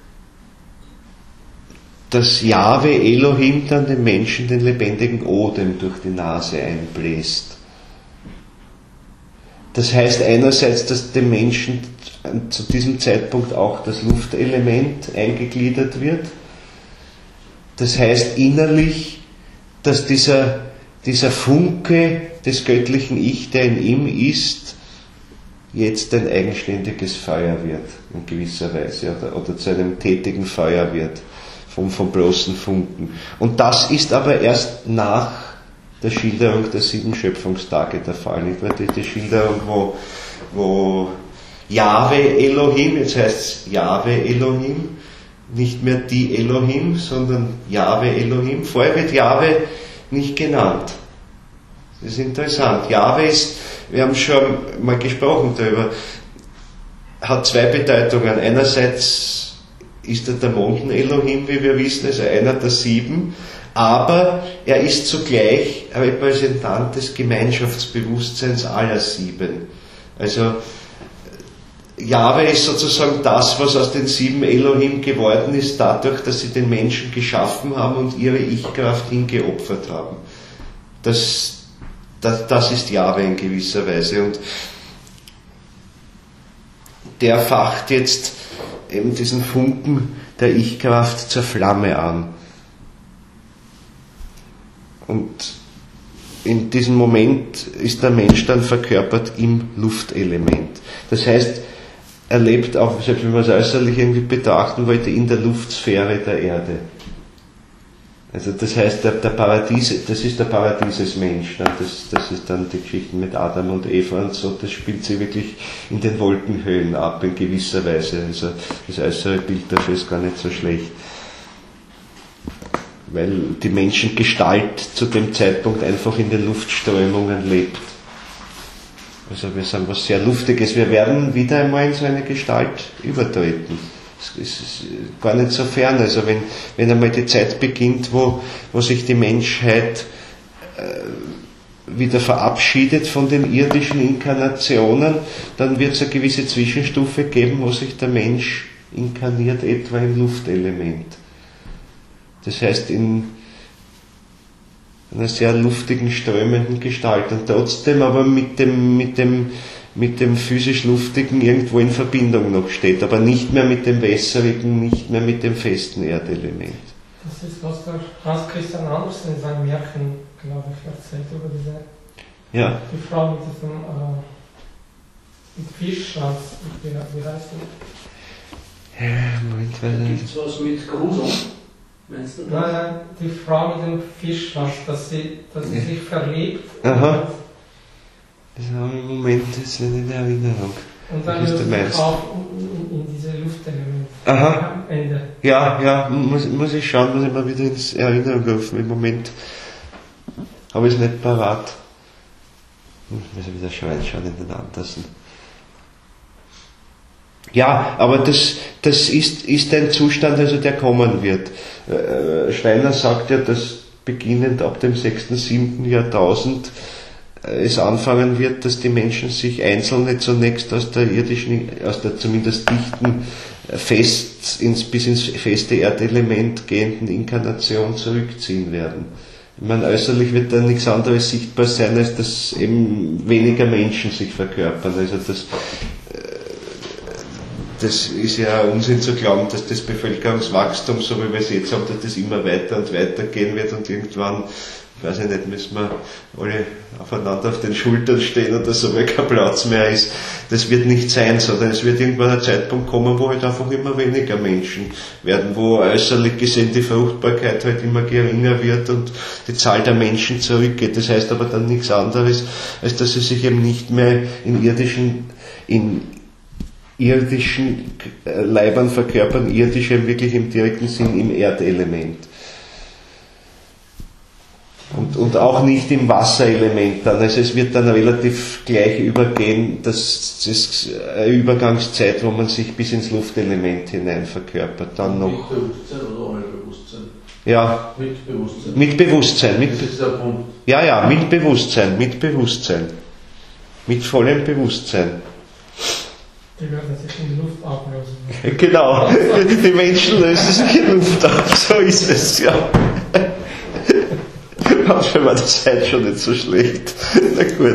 Speaker 1: dass Jahwe Elohim dann dem Menschen den lebendigen Odem durch die Nase einbläst. Das heißt einerseits, dass dem Menschen zu diesem Zeitpunkt auch das Luftelement eingegliedert wird. Das heißt innerlich, dass dieser, dieser Funke des göttlichen Ich, der in ihm ist, jetzt ein eigenständiges Feuer wird, in gewisser Weise, oder, oder zu einem tätigen Feuer wird. Vom, vom bloßen Funken. Und das ist aber erst nach der Schilderung der sieben Schöpfungstage der Fall. Nicht wahr? Die, die Schilderung, wo, wo Jahwe Elohim, jetzt heißt es Jahwe Elohim, nicht mehr die Elohim, sondern Jahwe Elohim. Vorher wird Jahwe nicht genannt. Das ist interessant. Jahwe ist, wir haben schon mal gesprochen darüber, hat zwei Bedeutungen. Einerseits ist er der Monden-Elohim, wie wir wissen, also einer der sieben, aber er ist zugleich Repräsentant des Gemeinschaftsbewusstseins aller sieben. Also Jahwe ist sozusagen das, was aus den sieben Elohim geworden ist, dadurch, dass sie den Menschen geschaffen haben und ihre Ich-Kraft hingeopfert haben. Das, das, das ist Jahwe in gewisser Weise, und der facht jetzt eben diesen Funken der Ich-Kraft zur Flamme an. Und in diesem Moment ist der Mensch dann verkörpert im Luftelement. Das heißt, er lebt auch, selbst wenn man es äußerlich irgendwie betrachten wollte, in der Luftsphäre der Erde. Also das heißt, der, der Paradies, das ist der Paradiesesmensch, ne? das, das ist dann die Geschichten mit Adam und Eva und so, das spielt sie wirklich in den Wolkenhöhen ab, in gewisser Weise. Also das äußere Bild dafür ist gar nicht so schlecht. Weil die Menschengestalt zu dem Zeitpunkt einfach in den Luftströmungen lebt. Also wir sagen was sehr Luftiges, wir werden wieder einmal in so eine Gestalt übertreten. Es ist gar nicht so fern, also wenn, wenn einmal die Zeit beginnt, wo, wo sich die Menschheit äh, wieder verabschiedet von den irdischen Inkarnationen, dann wird es eine gewisse Zwischenstufe geben, wo sich der Mensch inkarniert, etwa im Luftelement. Das heißt in einer sehr luftigen, strömenden Gestalt und trotzdem aber mit dem, mit dem, mit dem physisch Luftigen irgendwo in Verbindung noch steht, aber nicht mehr mit dem wässrigen, nicht mehr mit dem festen Erdelement.
Speaker 3: Das ist, was der Hans Christian Andersen in seinem Märchen, glaube ich, erzählt, über diese,
Speaker 1: ja.
Speaker 3: Die Frau mit diesem äh, mit Fischschwanz, wie, wie heißt die?
Speaker 1: Ja, Moment, weil
Speaker 2: Gibt es was mit Grusel? Meinst du das?
Speaker 3: Nein, nein, die Frau mit dem Fischschwanz, dass sie, dass sie sich verliebt.
Speaker 1: Aha. Das habe ich im Moment jetzt nicht in Erinnerung.
Speaker 3: Und dann
Speaker 1: löst
Speaker 3: sich auf in, in diese Luftelemente.
Speaker 1: Aha.
Speaker 3: Am Ende.
Speaker 1: Ja, ja, muss, muss ich schauen, muss ich mal wieder ins Erinnerung rufen. Im Moment habe ich es nicht parat. Ich muss wieder schreien, schauen in den Andersen. Ja, aber das, das ist, ist ein Zustand, also der kommen wird. Äh, Steiner sagt ja, dass beginnend ab dem sechsten, siebten Jahrtausend es anfangen wird, dass die Menschen sich Einzelne zunächst aus der irdischen, aus der zumindest dichten, fest ins, bis ins feste Erdelement gehenden Inkarnation zurückziehen werden. Ich meine, äußerlich wird da nichts anderes sichtbar sein, als dass eben weniger Menschen sich verkörpern. Also das, das ist ja Unsinn zu glauben, dass das Bevölkerungswachstum, so wie wir es jetzt haben, dass das immer weiter und weiter gehen wird und irgendwann, ich weiß ich nicht, müssen wir alle aufeinander auf den Schultern stehen oder so, weil kein Platz mehr ist. Das wird nicht sein, sondern es wird irgendwann ein Zeitpunkt kommen, wo halt einfach immer weniger Menschen werden, wo äußerlich gesehen die Fruchtbarkeit halt immer geringer wird und die Zahl der Menschen zurückgeht. Das heißt aber dann nichts anderes, als dass sie sich eben nicht mehr in irdischen, in irdischen Leibern verkörpern, irdisch eben wirklich im direkten Sinn im Erdelement. Und, und auch nicht im Wasserelement dann. Also es wird dann relativ gleich übergehen, dass das eine Übergangszeit, wo man sich bis ins Luftelement hinein verkörpert. Dann noch.
Speaker 4: Mit Bewusstsein oder ohne Bewusstsein?
Speaker 1: Ja.
Speaker 4: Mit Bewusstsein.
Speaker 1: Mit Bewusstsein. Mit,
Speaker 4: das ist der Punkt.
Speaker 1: Ja, ja, mit Bewusstsein, mit Bewusstsein. Mit vollem Bewusstsein.
Speaker 3: Die werden sich in die Luft ablösen.
Speaker 1: Genau. Die Menschen lösen sich in Luft ab. So ist es, ja. Manchmal war die Zeit schon nicht so schlecht. Na gut.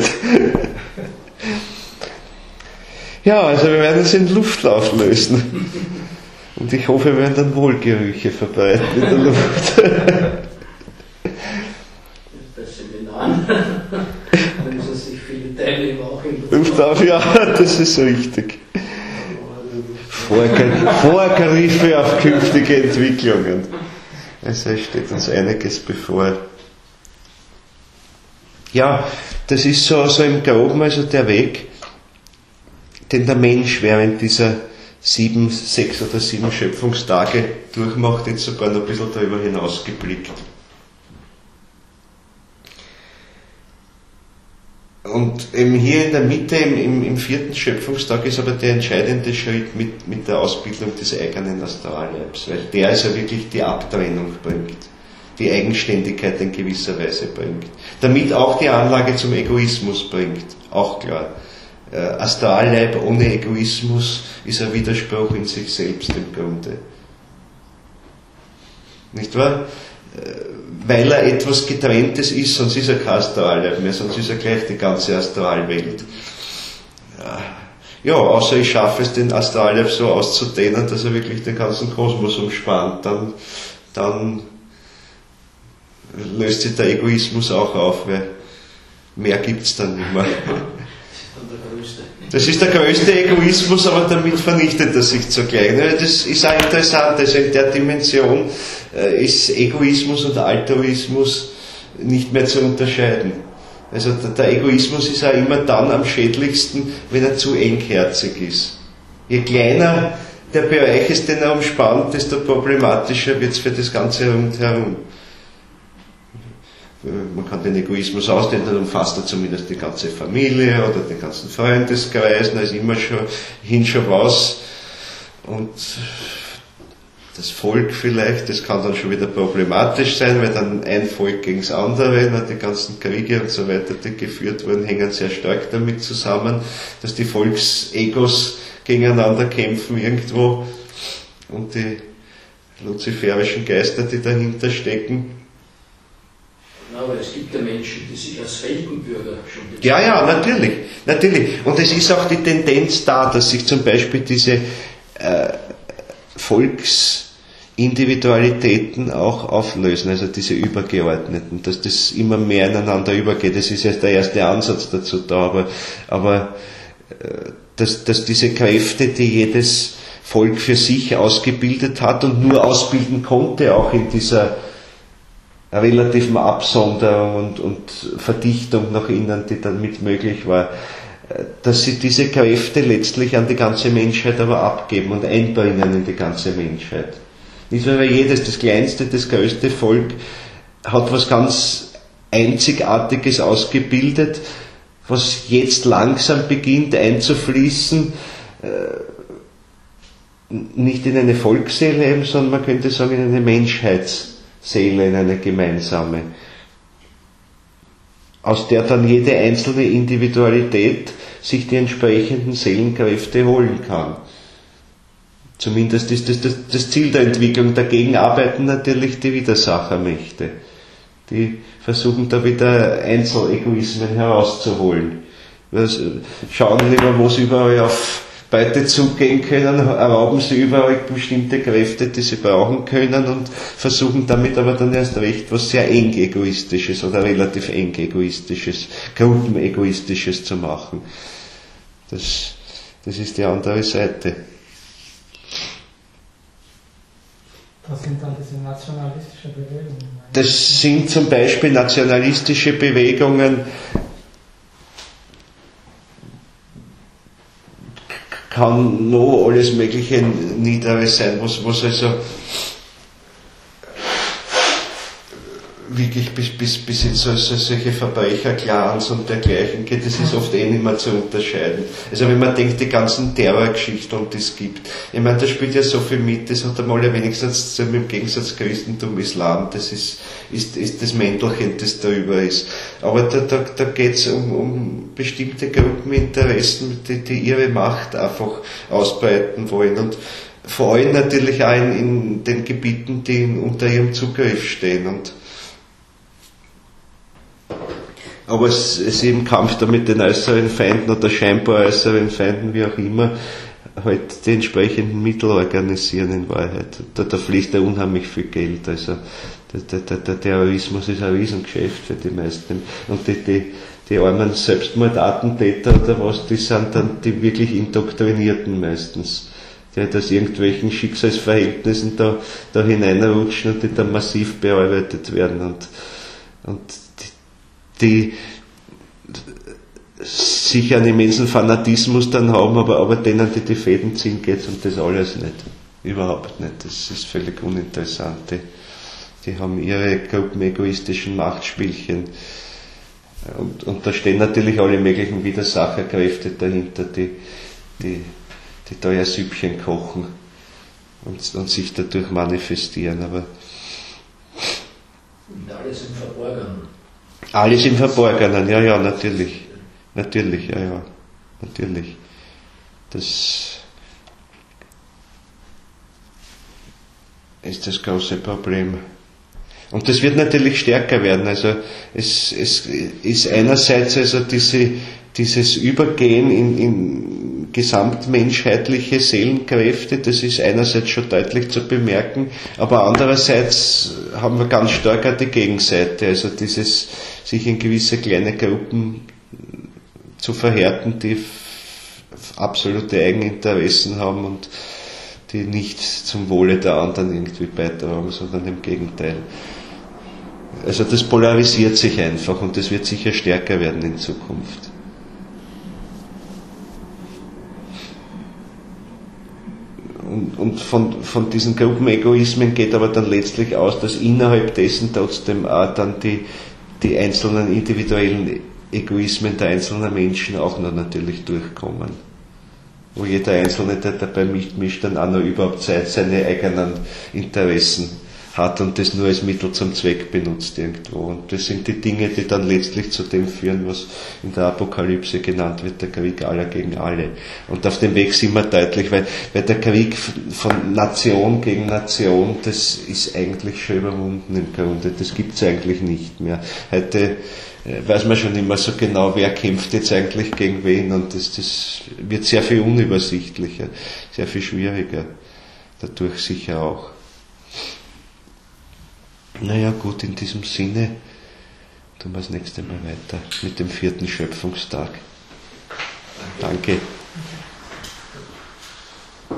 Speaker 1: Ja, also wir werden es in Luft auflösen. Und ich hoffe, wir werden dann Wohlgerüche verbreiten in der Luft.
Speaker 2: Bei Seminaren lösen sich viele Teilnehmer auch in
Speaker 1: Luft auf, ja, das ist richtig. Vorgriffe auf künftige Entwicklungen. Also es steht uns einiges bevor. Ja, das ist so, so im Groben also der Weg, den der Mensch während dieser sieben, sechs oder sieben Schöpfungstage durchmacht, jetzt sogar noch ein bisschen darüber hinaus geblickt. Und eben hier in der Mitte, im, im, im vierten Schöpfungstag, ist aber der entscheidende Schritt mit, mit der Ausbildung des eigenen Astralleibs, weil der also wirklich die Abtrennung bringt, die Eigenständigkeit in gewisser Weise bringt. Damit auch die Anlage zum Egoismus bringt, auch klar. Äh, Astralleib ohne Egoismus ist ein Widerspruch in sich selbst im Grunde. Nicht wahr? Äh, weil er etwas Getrenntes ist, sonst ist er kein Astralleib mehr, sonst ist er gleich die ganze Astralwelt. Ja, außer ich schaffe es, den Astralleib so auszudehnen, dass er wirklich den ganzen Kosmos umspannt, dann, dann löst sich der Egoismus auch auf, weil mehr gibt's dann nicht mehr.
Speaker 2: dann der größte.
Speaker 1: Das ist der größte Egoismus, aber damit vernichtet er sich zugleich. Das ist auch interessant, also in der Dimension ist Egoismus und Altruismus nicht mehr zu unterscheiden. Also der Egoismus ist auch immer dann am schädlichsten, wenn er zu engherzig ist. Je kleiner der Bereich ist, den er umspannt, desto problematischer wird es für das Ganze rundherum. Man kann den Egoismus ausdehnen, dann umfasst er zumindest die ganze Familie oder den ganzen Freundeskreis, da ist immer schon hin schon was. Und das Volk vielleicht, das kann dann schon wieder problematisch sein, weil dann ein Volk gegen das andere, die ganzen Kriege und so weiter, die geführt wurden, hängen sehr stark damit zusammen, dass die Volksegos gegeneinander kämpfen irgendwo und die luziferischen Geister, die dahinter stecken.
Speaker 2: Na, aber es gibt ja Menschen, die sich als Weltenbürger schon bezeichnen.
Speaker 1: Ja, ja, natürlich, natürlich. Und es ist auch die Tendenz da, dass sich zum Beispiel diese äh, Volksindividualitäten auch auflösen, also diese Übergeordneten, dass das immer mehr ineinander übergeht. Das ist erst der erste Ansatz dazu da, aber, aber äh, dass, dass diese Kräfte, die jedes Volk für sich ausgebildet hat und nur ausbilden konnte, auch in dieser relativen Absonderung und, und Verdichtung nach innen, die damit möglich war, dass sie diese Kräfte letztlich an die ganze Menschheit aber abgeben und einbringen in die ganze Menschheit. Nicht nur weil jedes, das kleinste, das größte Volk hat was ganz Einzigartiges ausgebildet, was jetzt langsam beginnt einzufließen, nicht in eine Volksseele eben, sondern man könnte sagen in eine Menschheitsseele, in eine gemeinsame, aus der dann jede einzelne Individualität sich die entsprechenden Seelenkräfte holen kann. Zumindest ist das, das das Ziel der Entwicklung. Dagegen arbeiten natürlich die Widersachermächte. Die versuchen da wieder Einzelegoismen herauszuholen. Wir schauen lieber, wo sie überall auf Beute zugehen können, erlauben sie überall bestimmte Kräfte, die sie brauchen können und versuchen damit aber dann erst recht was sehr eng egoistisches oder relativ eng egoistisches, gruppenegoistisches zu machen. Das, das ist die andere Seite.
Speaker 3: Das sind dann diese nationalistischen Bewegungen.
Speaker 1: Das sind zum Beispiel nationalistische Bewegungen, kann noch alles mögliche Niedere sein, was, was also wirklich bis, bis, bis in so, so, solche Verbrecherclans und dergleichen geht, das ist oft eh nicht mehr zu unterscheiden. Also wenn man denkt, die ganzen Terrorgeschichten, die es gibt, ich meine, da spielt ja so viel mit, das hat einmal ja wenigstens im Gegensatz Christentum, Islam, das ist, ist, ist das Mäntelchen, das darüber ist. Aber da, da, da geht es um, um bestimmte Gruppeninteressen, die, die ihre Macht einfach ausbreiten wollen und vor allem natürlich auch in, in den Gebieten, die unter ihrem Zugriff stehen. Und aber es ist im Kampf da mit den äußeren Feinden oder scheinbar äußeren Feinden, wie auch immer, halt die entsprechenden Mittel organisieren in Wahrheit. Da, da fließt ja unheimlich viel Geld. Also der, der, der Terrorismus ist ein Riesengeschäft für die meisten. Und die, die, die armen Selbstmordattentäter oder was, die sind dann die wirklich Indoktrinierten meistens, die halt aus irgendwelchen Schicksalsverhältnissen da, da hineinrutschen und die dann massiv bearbeitet werden. Und, und die sicher einen immensen Fanatismus dann haben, aber, aber denen, die die Fäden ziehen, geht es um das alles nicht. Überhaupt nicht. Das ist völlig uninteressant. Die, die haben ihre gruppenegoistischen Machtspielchen. Und, und da stehen natürlich alle möglichen Widersacherkräfte dahinter, die, die, die da ihr Süppchen kochen und, und sich dadurch manifestieren. Aber
Speaker 2: und alles im Verborgenen.
Speaker 1: Alles im Verborgenen, ja, ja, natürlich. Natürlich, ja, ja, natürlich. Das ist das große Problem. Und das wird natürlich stärker werden. Also es, es ist einerseits also diese, dieses Übergehen in, in gesamtmenschheitliche Seelenkräfte, das ist einerseits schon deutlich zu bemerken, aber andererseits haben wir ganz stark auch die Gegenseite, also dieses sich in gewisse kleine Gruppen zu verhärten, die absolute Eigeninteressen haben und die nicht zum Wohle der anderen irgendwie beitragen, sondern im Gegenteil. Also das polarisiert sich einfach und das wird sicher stärker werden in Zukunft. Und, und von, von diesen Gruppenegoismen geht aber dann letztlich aus, dass innerhalb dessen trotzdem auch dann die, die einzelnen individuellen Egoismen der einzelnen Menschen auch noch natürlich durchkommen. Wo jeder Einzelne, der dabei mitmischt, dann auch noch überhaupt seine eigenen Interessen hat und das nur als Mittel zum Zweck benutzt irgendwo. Und das sind die Dinge, die dann letztlich zu dem führen, was in der Apokalypse genannt wird, der Krieg aller gegen alle. Und auf dem Weg sind wir deutlich, weil, weil der Krieg von Nation gegen Nation, das ist eigentlich schon überwunden im Grunde. Das gibt's eigentlich nicht mehr. Heute weiß man schon immer so genau, wer kämpft jetzt eigentlich gegen wen, und das, das wird sehr viel unübersichtlicher, sehr viel schwieriger. Dadurch sicher auch. Naja, gut, in diesem Sinne tun wir das nächste Mal weiter mit dem vierten Schöpfungstag. Danke.